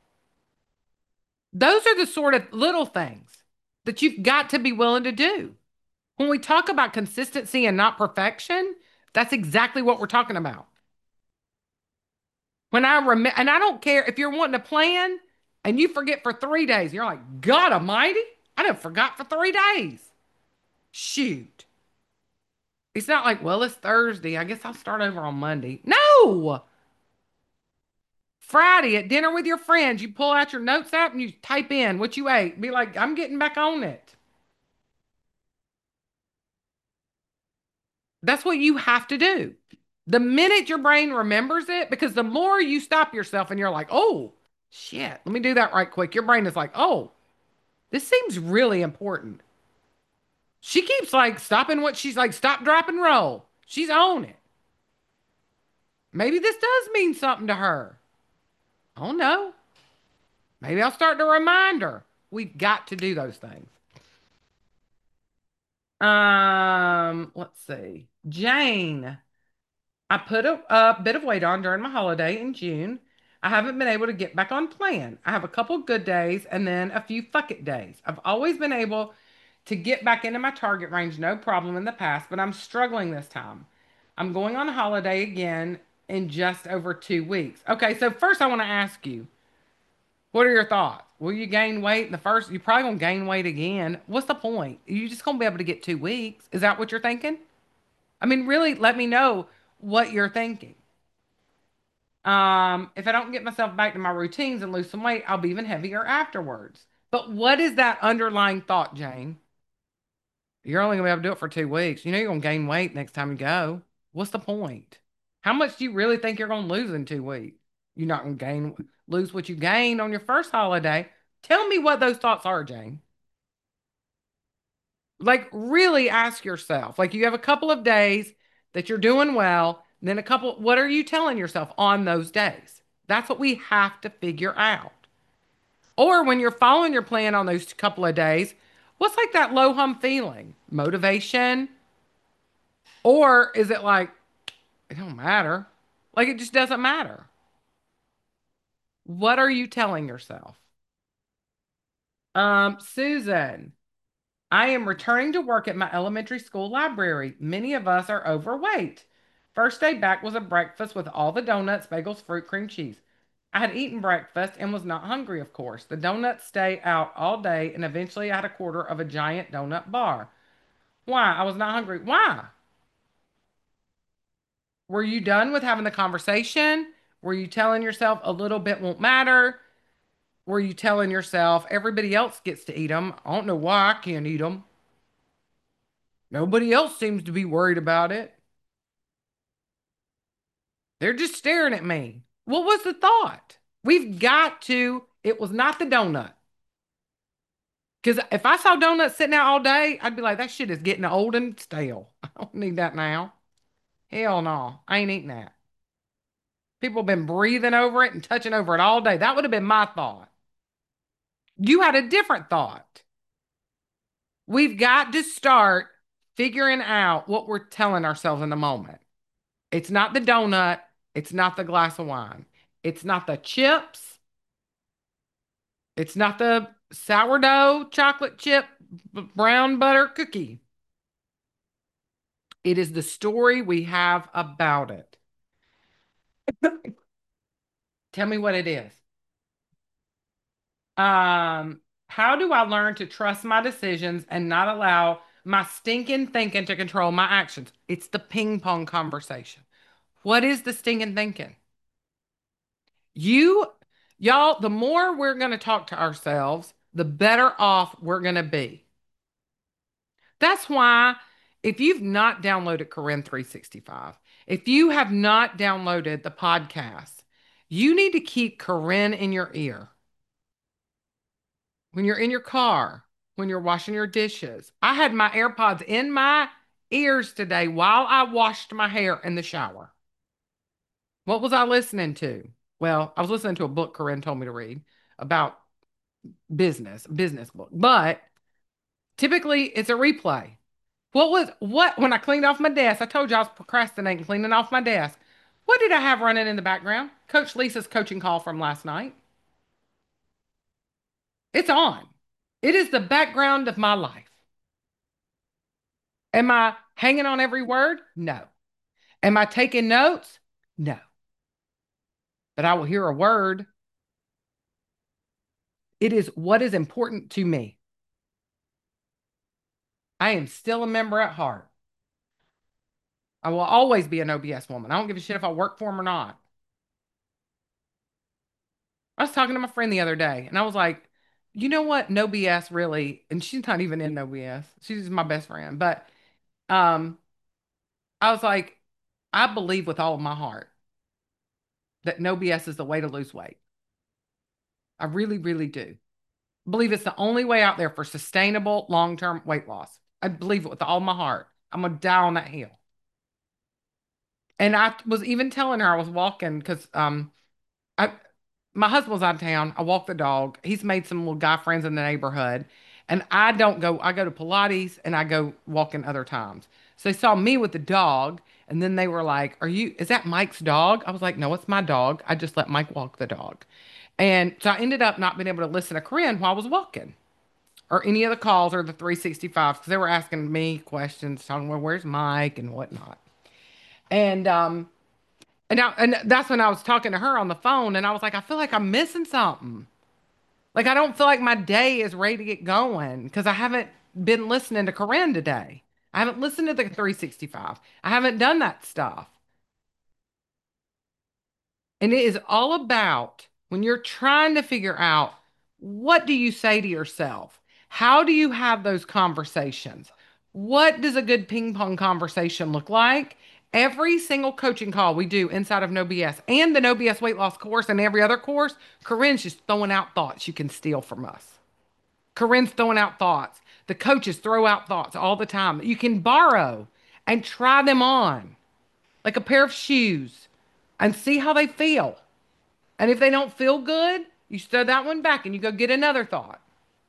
Those are the sort of little things that you've got to be willing to do. When we talk about consistency and not perfection, that's exactly what we're talking about. When I remember, and I don't care if you're wanting to plan and you forget for 3 days, you're like, God Almighty, I done forgot for 3 days. Shoot. It's not like, well, it's Thursday. I guess I'll start over on Monday. No. Friday at dinner with your friends, you pull out your notes app and you type in what you ate. Be like, I'm getting back on it. That's what you have to do. The minute your brain remembers it, because the more you stop yourself and you're like, oh, shit, let me do that right quick. Your brain is like, oh, this seems really important. She keeps like stopping what she's like, stop, drop, and roll. She's on it. Maybe this does mean something to her. Oh no. Maybe I'll start to remind her. We've got to do those things. Let's see. Jane, I put a bit of weight on during my holiday in June. I haven't been able to get back on plan. I have a couple good days and then a few fuck it days. I've always been able to get back into my target range, no problem in the past, but I'm struggling this time. I'm going on a holiday again in just over 2 weeks. Okay, so first I want to ask you, what are your thoughts? Will you gain weight in the first? You're probably gonna gain weight again. What's the point? You just gonna be able to get 2 weeks? Is that what you're thinking? I mean, really, let me know what you're thinking. If I don't get myself back to my routines and lose some weight, I'll be even heavier afterwards. But what is that underlying thought, Jane? You're only gonna be able to do it for 2 weeks. You know you're gonna gain weight next time you go. What's the point? How much do you really think you're gonna lose in 2 weeks? You're not gonna lose what you gained on your first holiday. Tell me what those thoughts are, Jane. Like really ask yourself. Like you have a couple of days that you're doing well, and then a couple, what are you telling yourself on those days? That's what we have to figure out. Or when you're following your plan on those couple of days, what's like that low hum feeling? Motivation? Or is it like, it don't matter? Like it just doesn't matter. What are you telling yourself? Susan, I am returning to work at my elementary school library. Many of us are overweight. First day back was a breakfast with all the donuts, bagels, fruit, cream cheese. I had eaten breakfast and was not hungry, of course. The donuts stay out all day, and eventually I had a quarter of a giant donut bar. Why? I was not hungry. Why? Were you done with having the conversation? Were you telling yourself a little bit won't matter? Were you telling yourself everybody else gets to eat them? I don't know why I can't eat them. Nobody else seems to be worried about it. They're just staring at me. What was the thought? We've got to, it was not the donut. Because if I saw donuts sitting out all day, I'd be like, that shit is getting old and stale. I don't need that now. Hell no. I ain't eating that. People have been breathing over it and touching over it all day. That would have been my thought. You had a different thought. We've got to start figuring out what we're telling ourselves in the moment. It's not the donut, it's not the glass of wine, it's not the chips, it's not the sourdough chocolate chip brown butter cookie. It is the story we have about it. Tell me what it is. How do I learn to trust my decisions and not allow my stinking thinking to control my actions? It's the ping pong conversation. What is the stinking thinking? You, y'all, the more we're going to talk to ourselves, the better off we're going to be. That's why if you've not downloaded Corinne 365, if you have not downloaded the podcast, you need to keep Corinne in your ear when you're in your car, when you're washing your dishes. I had my AirPods in my ears today while I washed my hair in the shower. What was I listening to? Well, I was listening to a book Corinne told me to read about business book. But typically it's a replay. What when I cleaned off my desk? I told you I was procrastinating cleaning off my desk. What did I have running in the background? Coach Lisa's coaching call from last night. It's on. It is the background of my life. Am I hanging on every word? No. Am I taking notes? No. But I will hear a word. It is what is important to me. I am still a member at heart. I will always be an OBS woman. I don't give a shit if I work for them or not. I was talking to my friend the other day and I was like, you know what? No BS really. And she's not even in no BS. She's my best friend. But um, I was like, I believe with all of my heart that no BS is the way to lose weight. I really, really do. I believe it's the only way out there for sustainable long-term weight loss. I believe it with all my heart. I'm gonna die on that hill. And I was even telling her I was walking because I my husband's out of town. I walk the dog. He's made some little guy friends in the neighborhood. And I don't go, I go to Pilates and I go walking other times. So they saw me with the dog and then they were like, is that Mike's dog? I was like, no, it's my dog. I just let Mike walk the dog. And so I ended up not being able to listen to Corinne while I was walking or any of the calls or the 365 because they were asking me questions, talking about where's Mike and whatnot. And and that's when I was talking to her on the phone, and I was like, I feel like I'm missing something. Like I don't feel like my day is ready to get going because I haven't been listening to Corinne today. I haven't listened to the 365. I haven't done that stuff. And it is all about when you're trying to figure out what do you say to yourself? How do you have those conversations? What does a good ping pong conversation look like? Every single coaching call we do inside of No BS and the No BS weight loss course and every other course, Corinne's just throwing out thoughts you can steal from us. Corinne's throwing out thoughts. The coaches throw out thoughts all the time that you can borrow and try them on like a pair of shoes and see how they feel. And if they don't feel good, you throw that one back and you go get another thought.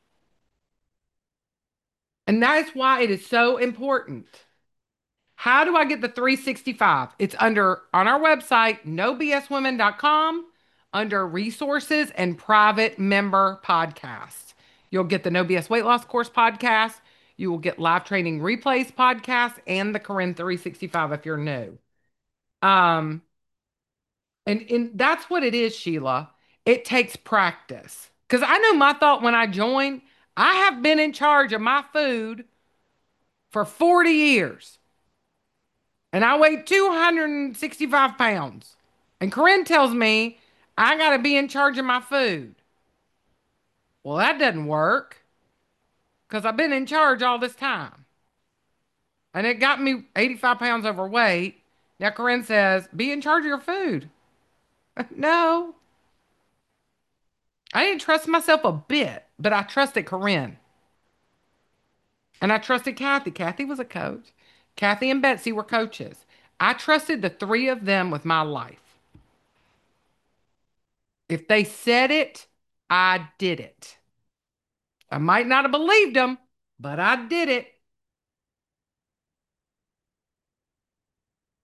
And that is why it is so important. How do I get the 365? It's under on our website, nobswomen.com, under resources and private member podcasts. You'll get the No BS Weight Loss Course podcast. You will get live training replays podcast and the Corinne 365 if you're new. Um, and that's what it is, Sheila. It takes practice. Because I know my thought when I joined, I have been in charge of my food for 40 years. And I weigh 265 pounds. And Corinne tells me I got to be in charge of my food. Well, that doesn't work because I've been in charge all this time. And it got me 85 pounds overweight. Now, Corinne says, be in charge of your food. No, I didn't trust myself a bit, but I trusted Corinne. And I trusted Kathy. Kathy was a coach. Kathy and Betsy were coaches. I trusted the three of them with my life. If they said it, I did it. I might not have believed them, but I did it.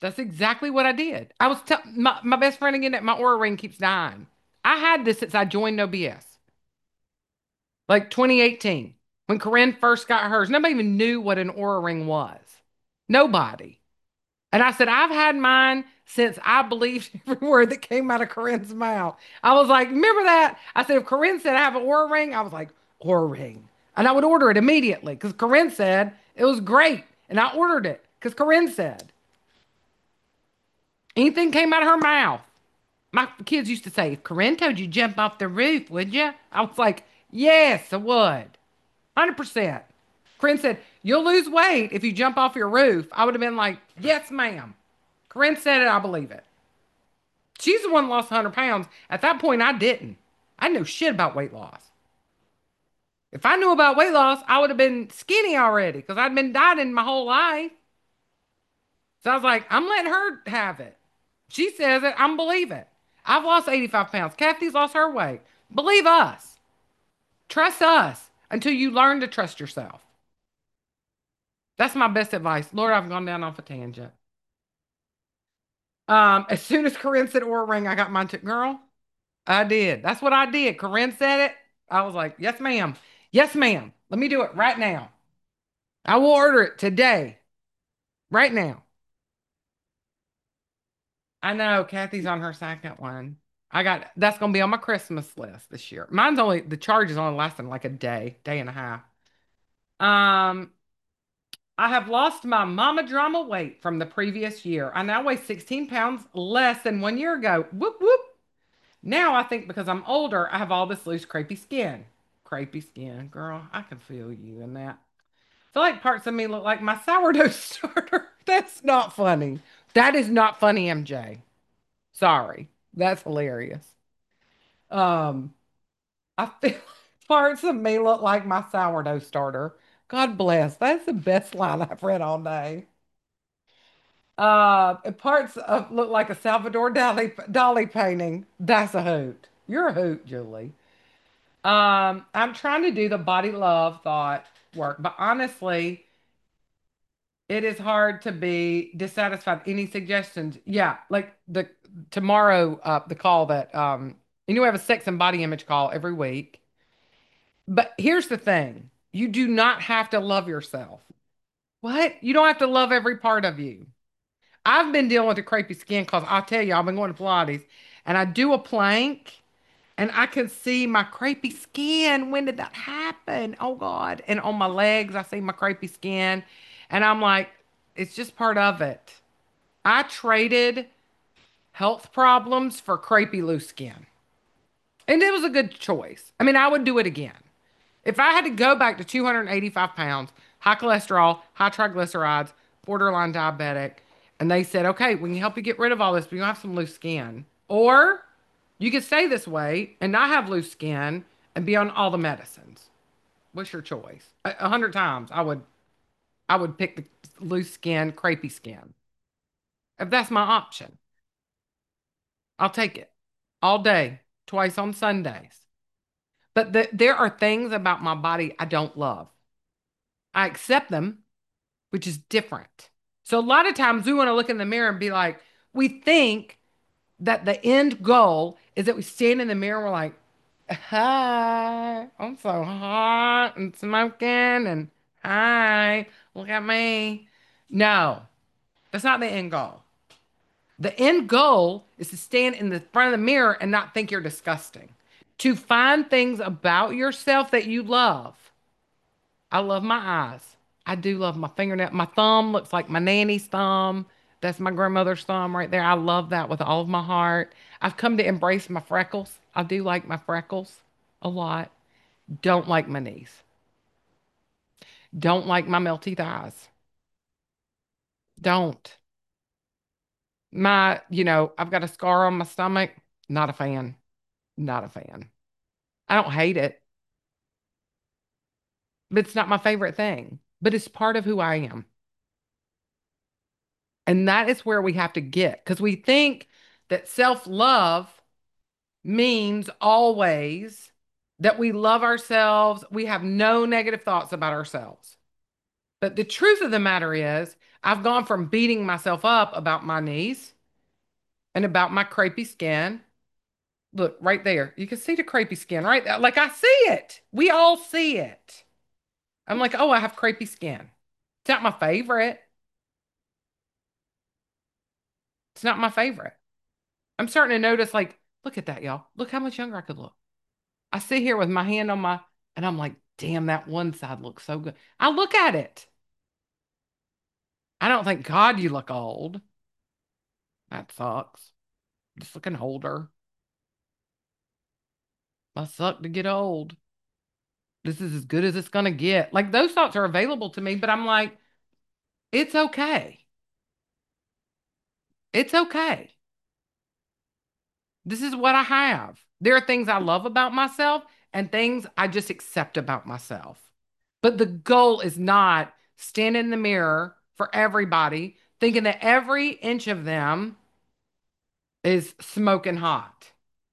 That's exactly what I did. I was my best friend again that my Aura ring keeps dying. I had this since I joined No BS, like 2018, when Corinne first got hers. Nobody even knew what an Aura ring was. Nobody. And I said, I've had mine since I believed every word that came out of Corinne's mouth. I was like, remember that? I said, if Corinne said I have an Aura ring, I was like, Aura ring. And I would order it immediately because Corinne said it was great. And I ordered it because Corinne said anything came out of her mouth. My kids used to say, if Corinne told you jump off the roof, would you? I was like, yes, I would. 100%. Corinne said, you'll lose weight if you jump off your roof. I would have been like, yes, ma'am. Corinne said it, I believe it. She's the one that lost 100 pounds. At that point, I didn't. I knew shit about weight loss. If I knew about weight loss, I would have been skinny already because I'd been dieting my whole life. So I was like, I'm letting her have it. She says it, I'm believe it. I've lost 85 pounds. Kathy's lost her weight. Believe us. Trust us until you learn to trust yourself. That's my best advice. Lord, I've gone down off a tangent. As soon as Corinne said Aura ring, I got mine to girl. I did. That's what I did. Corinne said it. I was like, yes, ma'am. Yes, ma'am. Let me do it right now. I will order it today, right now. I know Kathy's on her second one. That's gonna be on my Christmas list this year. Mine's only the charge is only lasting like a day, day and a half. Um, I have lost my mama drama weight from the previous year. I now weigh 16 pounds less than 1 year ago. Whoop whoop. Now I think because I'm older, I have all this loose, crepey skin. Crepey skin, girl. I can feel you in that. I feel like parts of me look like my sourdough starter. That's not funny. That is not funny, MJ. Sorry. That's hilarious. Um, I feel parts of me look like my sourdough starter. God bless. That's the best line I've read all day. Parts of look like a Salvador Dali painting. That's a hoot. You're a hoot, Julie. I'm trying to do the body love thought work, but honestly, it is hard to be dissatisfied. Any suggestions? Yeah, like the tomorrow, the call that we have a sex and body image call every week. But here's the thing: you do not have to love yourself. What? You don't have to love every part of you. I've been dealing with the crepey skin because I'll tell you, I've been going to Pilates and I do a plank. And I could see my crepey skin. When did that happen? Oh God. And on my legs, I see my crepey skin. And I'm like, it's just part of it. I traded health problems for crepey loose skin. And it was a good choice. I mean, I would do it again. If I had to go back to 285 pounds, high cholesterol, high triglycerides, borderline diabetic, and they said, okay, we can help you get rid of all this, but you have some loose skin. Or you could stay this way and not have loose skin and be on all the medicines. What's your choice? 100 times I would pick the loose skin, crepey skin. If that's my option, I'll take it all day, twice on Sundays. But there are things about my body I don't love. I accept them, which is different. So a lot of times we want to look in the mirror and be like, we think that the end goal is that we stand in the mirror and we're like, hi, I'm so hot and smoking and hi, look at me. No, that's not the end goal. The end goal is to stand in the front of the mirror and not think you're disgusting. To find things about yourself that you love. I love my eyes. I do love my fingernail. My thumb looks like my nanny's thumb. That's my grandmother's thumb right there. I love that with all of my heart. I've come to embrace my freckles. I do like my freckles a lot. Don't like my knees. Don't like my melty thighs. Don't. I've got a scar on my stomach. Not a fan. Not a fan. I don't hate it, but it's not my favorite thing. But it's part of who I am. And that is where we have to get because we think that self-love means always that we love ourselves, we have no negative thoughts about ourselves. But the truth of the matter is, I've gone from beating myself up about my knees and about my crepey skin. Look right there. You can see the crepey skin right there. Like I see it. We all see it. I'm like, oh, I have crepey skin. It's not my favorite. It's not my favorite. I'm starting to notice, like, look at that, y'all. Look how much younger I could look. I sit here with my hand on my, and I'm like, damn, that one side looks so good. I look at it. I don't think, God, you look old. That sucks. Just looking older. I suck to get old. This is as good as it's gonna get. Like those thoughts are available to me, but I'm like, it's okay. It's okay. This is what I have. There are things I love about myself and things I just accept about myself. But the goal is not stand in the mirror for everybody thinking that every inch of them is smoking hot.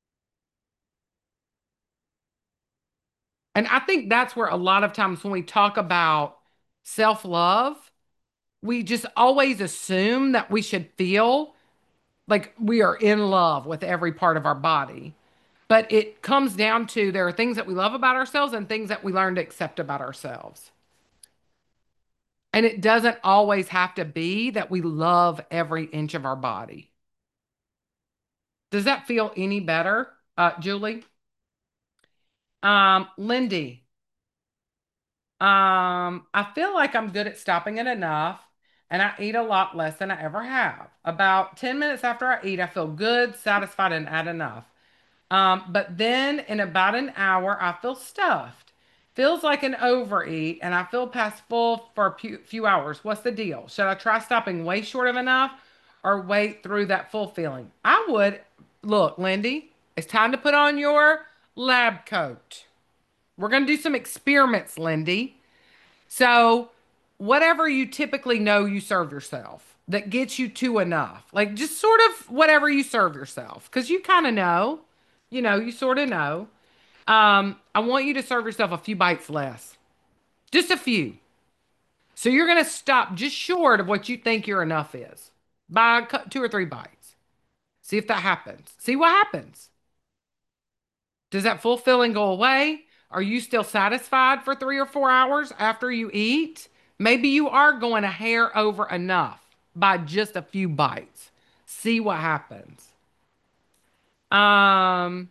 And I think that's where a lot of times when we talk about self love, we just always assume that we should feel like we are in love with every part of our body. But it comes down to there are things that we love about ourselves and things that we learn to accept about ourselves. And it doesn't always have to be that we love every inch of our body. Does that feel any better, Julie? Lindy, I feel like I'm good at stopping it enough, and I eat a lot less than I ever have. About 10 minutes after I eat, I feel good, satisfied, and at enough. But then in about an hour, I feel stuffed. Feels like an overeat, and I feel past full for a few hours. What's the deal? Should I try stopping way short of enough or wait through that full feeling? I would. Look, Lindy, it's time to put on your lab coat. We're going to do some experiments, Lindy. So, whatever you typically know you serve yourself that gets you to enough, like just sort of whatever you serve yourself, because you kind of know, you sort of know. I want you to serve yourself a few bites less, just a few. So, you're going to stop just short of what you think your enough is by two or three bites. See if that happens. See what happens. Does that full feeling go away? Are you still satisfied for 3 or 4 hours after you eat? Maybe you are going a hair over enough by just a few bites. See what happens. Um,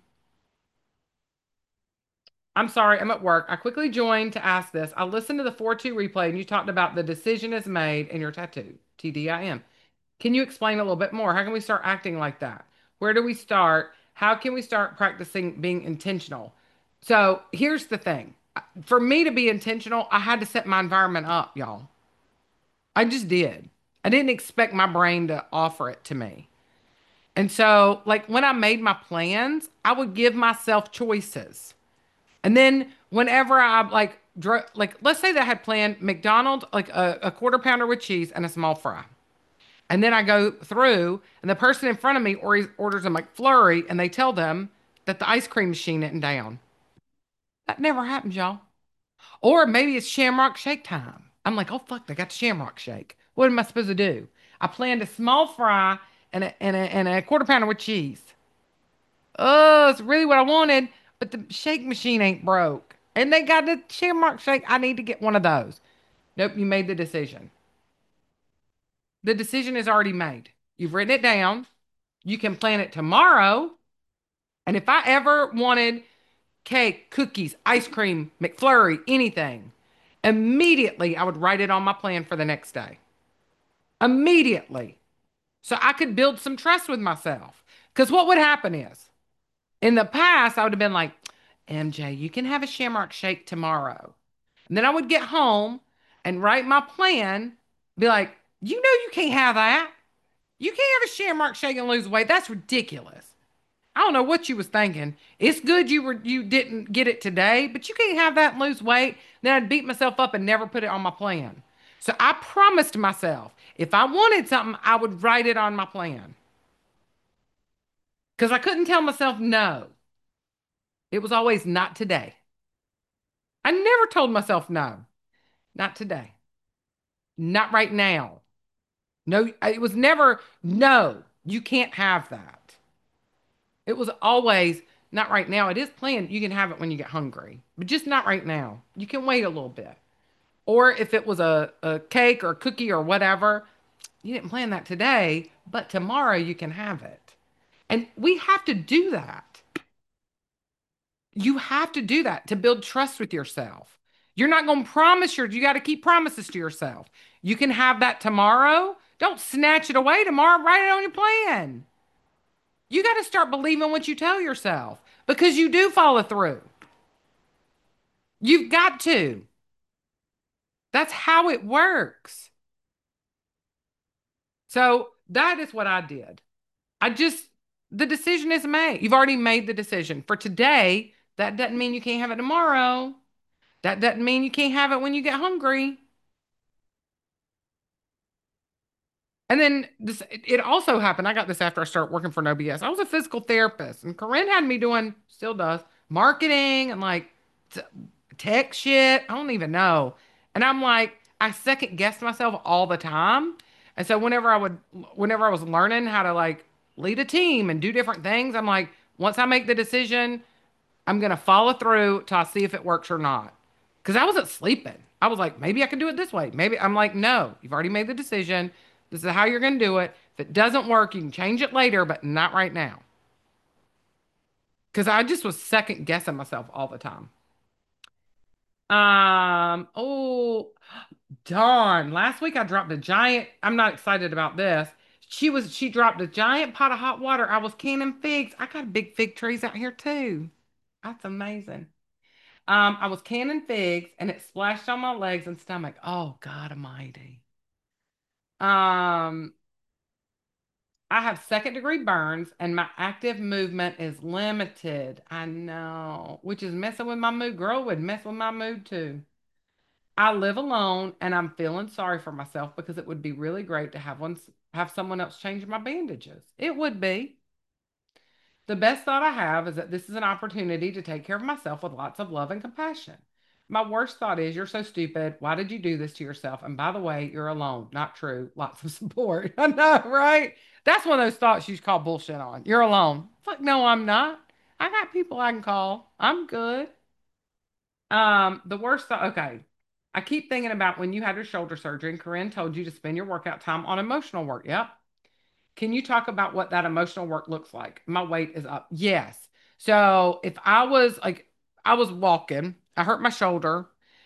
I'm sorry, I'm at work. I quickly joined to ask this. I listened to the 4-2 replay and you talked about the decision is made in your tattoo, TDIM. Can you explain a little bit more? How can we start acting like that? Where do we start? How can we start practicing being intentional? So here's the thing. For me to be intentional, I had to set my environment up, y'all. I just did. I didn't expect my brain to offer it to me. And so, like, when I made my plans, I would give myself choices. And then whenever I like, let's say that I had planned McDonald's, like a quarter pounder with cheese and a small fry. And then I go through, and the person in front of me orders a McFlurry, and they tell them that the ice cream machine isn't down. That never happens, y'all. Or maybe it's Shamrock Shake time. I'm like, oh fuck, they got the Shamrock Shake. What am I supposed to do? I planned a small fry and a quarter pounder with cheese. Oh, it's really what I wanted, but the shake machine ain't broke. And they got the Shamrock Shake. I need to get one of those. Nope, you made the decision. The decision is already made. You've written it down. You can plan it tomorrow. And if I ever wanted cake, cookies, ice cream, McFlurry, anything, immediately I would write it on my plan for the next day. Immediately. So I could build some trust with myself. Because what would happen is, in the past, I would have been like, MJ, you can have a Shamrock Shake tomorrow. And then I would get home and write my plan, be like, you know, you can't have that. You can't have a Shamrock Shake and lose weight. That's ridiculous. I don't know what you was thinking. It's good you didn't get it today, but you can't have that and lose weight. Then I'd beat myself up and never put it on my plan. So I promised myself if I wanted something, I would write it on my plan. Because I couldn't tell myself no. It was always not today. I never told myself no. Not today. Not right now. No, it was never, no, you can't have that. It was always, not right now. It is planned. You can have it when you get hungry, but just not right now. You can wait a little bit. Or if it was a cake or a cookie or whatever, you didn't plan that today, but tomorrow you can have it. And we have to do that. You have to do that to build trust with yourself. You're not going to promise you got to keep promises to yourself. You can have that tomorrow. Don't snatch it away tomorrow. Write it on your plan. You got to start believing what you tell yourself because you do follow through. You've got to. That's how it works. So that is what I did. I just, the decision is made. You've already made the decision. For today, that doesn't mean you can't have it tomorrow. That doesn't mean you can't have it when you get hungry. And then it also happened. I got this after I started working for an OBS. I was a physical therapist, and Corinne had me doing, still does, marketing and like t- tech shit. I don't even know. And I'm like, I second guessed myself all the time. And so whenever I was learning how to like lead a team and do different things, I'm like, once I make the decision, I'm gonna follow through till I see if it works or not. Because I wasn't sleeping. I was like, maybe I can do it this way. Maybe I'm like, no, you've already made the decision. This is how you're gonna do it. If it doesn't work, you can change it later, but not right now. Because I just was second guessing myself all the time. Oh, darn. Last week I dropped a giant, I'm not excited about this. She dropped a giant pot of hot water. I was canning figs. I got big fig trees out here too. That's amazing. I was canning figs and it splashed on my legs and stomach. Oh, God Almighty. Um, I have second degree burns and my active movement is limited. I know, which is messing with my mood. Girl would mess with my mood too. I live alone and I'm feeling sorry for myself because it would be really great to have someone else change my bandages. It would be. The best thought I have is that this is an opportunity to take care of myself with lots of love and compassion. My worst thought is, you're so stupid. Why did you do this to yourself? And by the way, you're alone. Not true. Lots of support. I know, right? That's one of those thoughts you call bullshit on. You're alone. It's like, no, I'm not. I got people I can call. I'm good. The worst thought, okay. I keep thinking about when you had your shoulder surgery and Corinne told you to spend your workout time on emotional work. Yep. Can you talk about what that emotional work looks like? My weight is up. Yes. So if I was like, I was walking, I hurt my shoulder.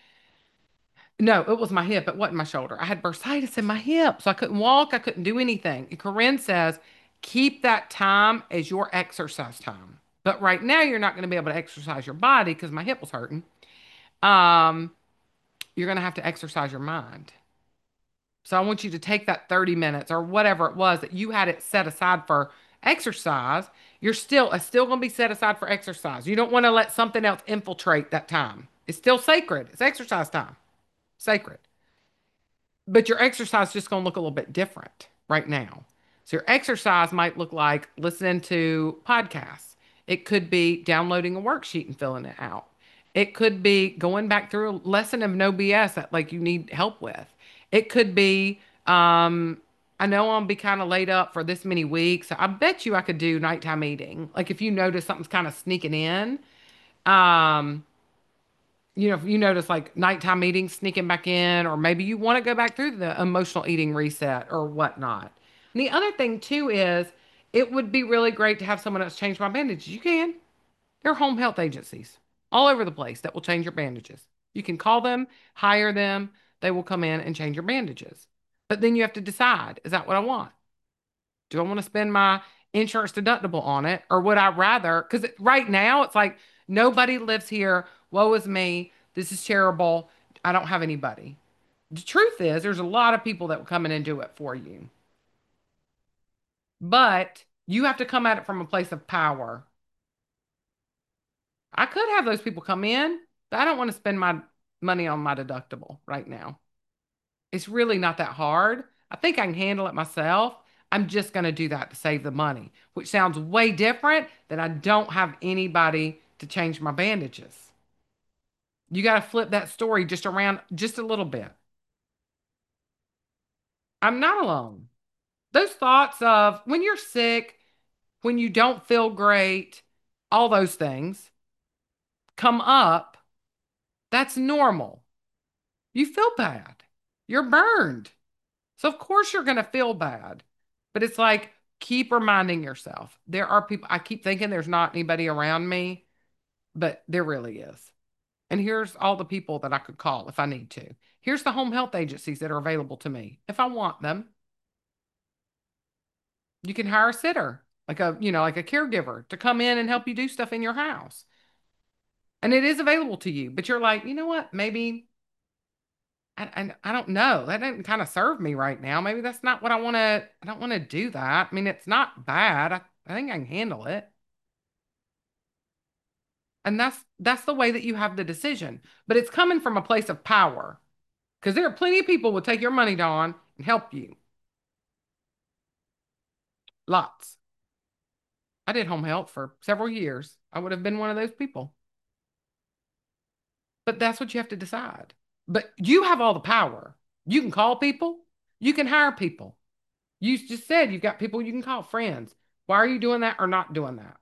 No, it was my hip. It wasn't my shoulder. I had bursitis in my hip. So I couldn't walk. I couldn't do anything. And Corinne says, keep that time as your exercise time. But right now, you're not going to be able to exercise your body because my hip was hurting. Um, you're going to have to exercise your mind. So I want you to take that 30 minutes or whatever it was that you had it set aside for exercise. It's still going to be set aside for exercise. You don't want to let something else infiltrate that time. It's still sacred. It's exercise time. Sacred. But your exercise is just going to look a little bit different right now. So your exercise might look like listening to podcasts. It could be downloading a worksheet and filling it out. It could be going back through a lesson of no BS that like you need help with. It could be I know I'll be kind of laid up for this many weeks. I bet you I could do nighttime eating. Like if you notice something's kind of sneaking in, um, if you notice like nighttime eating sneaking back in, or maybe you want to go back through the emotional eating reset or whatnot. And the other thing too is it would be really great to have someone else change my bandages. You can. There are home health agencies all over the place that will change your bandages. You can call them, hire them, they will come in and change your bandages. But then you have to decide, is that what I want? Do I want to spend my insurance deductible on it? Or would I rather? Because right now it's like nobody lives here. Woe is me. This is terrible. I don't have anybody. The truth is, there's a lot of people that will come in and do it for you. But you have to come at it from a place of power. I could have those people come in, but I don't want to spend my money on my deductible right now. It's really not that hard. I think I can handle it myself. I'm just going to do that to save the money, which sounds way different than I don't have anybody to change my bandages. You got to flip that story just around just a little bit. I'm not alone. Those thoughts of when you're sick, when you don't feel great, all those things come up. That's normal. You feel bad. You're burned. So, of course, you're going to feel bad. But it's like, keep reminding yourself there are people, I keep thinking there's not anybody around me, but there really is. And here's all the people that I could call if I need to. Here's the home health agencies that are available to me if I want them. You can hire a sitter, like a caregiver to come in and help you do stuff in your house. And it is available to you, but you're like, you know what? Maybe I don't know. That didn't kind of serve me right now. Maybe that's not what I want to. I don't want to do that. I mean, it's not bad. I think I can handle it. And that's the way that you have the decision. But it's coming from a place of power because there are plenty of people who will take your money, Dawn, and help you. Lots. I did home health for several years. I would have been one of those people. But that's what you have to decide. But you have all the power. You can call people. You can hire people. You just said you've got people you can call friends. Why are you doing that or not doing that?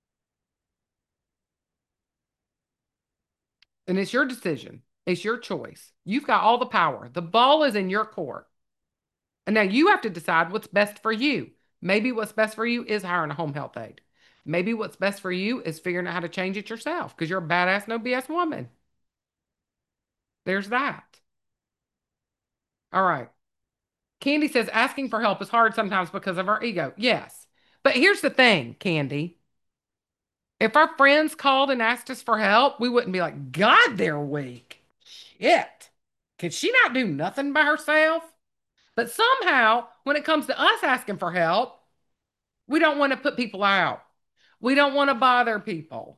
And it's your decision. It's your choice. You've got all the power. The ball is in your court. And now you have to decide what's best for you. Maybe what's best for you is hiring a home health aide. Maybe what's best for you is figuring out how to change it yourself because you're a badass, no BS woman. There's that. All right. Candy says asking for help is hard sometimes because of our ego. Yes. But here's the thing, Candy. If our friends called and asked us for help, we wouldn't be like, God, they're weak. Shit. Could she not do nothing by herself? But somehow, when it comes to us asking for help, we don't want to put people out. We don't want to bother people.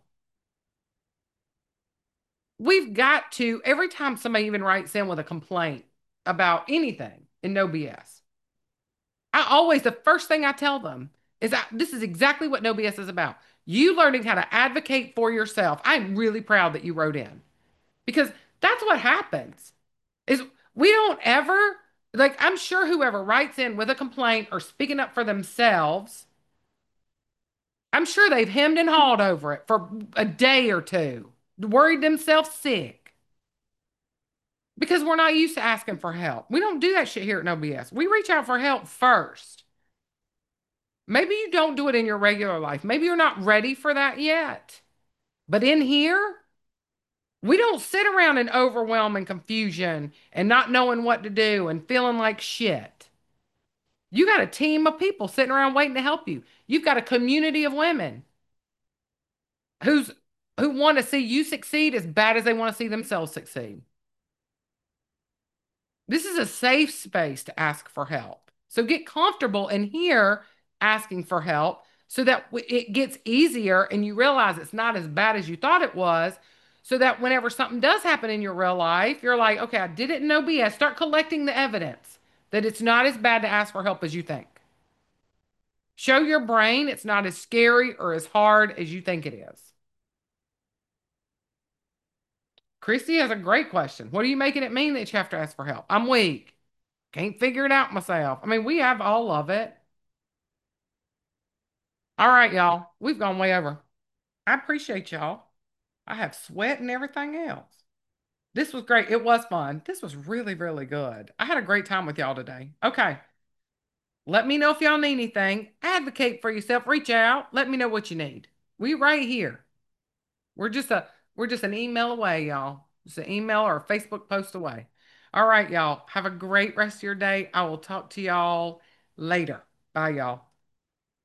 We've got to, every time somebody even writes in with a complaint about anything in no BS, I always, the first thing I tell them is that this is exactly what No BS is about. You learning how to advocate for yourself. I'm really proud that you wrote in because that's what happens is we don't ever, like, I'm sure whoever writes in with a complaint or speaking up for themselves, I'm sure they've hemmed and hawed over it for a day or two, worried themselves sick because we're not used to asking for help. We don't do that shit here at No BS. We reach out for help first. Maybe you don't do it in your regular life. Maybe you're not ready for that yet. But in here, we don't sit around in overwhelm and confusion and not knowing what to do and feeling like shit. You got a team of people sitting around waiting to help you. You've got a community of women who's who want to see you succeed as bad as they want to see themselves succeed. This is a safe space to ask for help. So get comfortable in here asking for help so that it gets easier and you realize it's not as bad as you thought it was. So that whenever something does happen in your real life, you're like, okay, I did it in no BS. Start collecting the evidence that it's not as bad to ask for help as you think. Show your brain it's not as scary or as hard as you think it is. Christy has a great question. What are you making it mean that you have to ask for help? I'm weak. Can't figure it out myself. I mean, we have all of it. All right, y'all. We've gone way over. I appreciate y'all. I have sweat and everything else. This was great. It was fun. This was really, really good. I had a great time with y'all today. Okay. Let me know if y'all need anything. Advocate for yourself. Reach out. Let me know what you need. We right here. We're just a we're just an email away, y'all. Just an email or a Facebook post away. All right, y'all. Have a great rest of your day. I will talk to y'all later. Bye, y'all.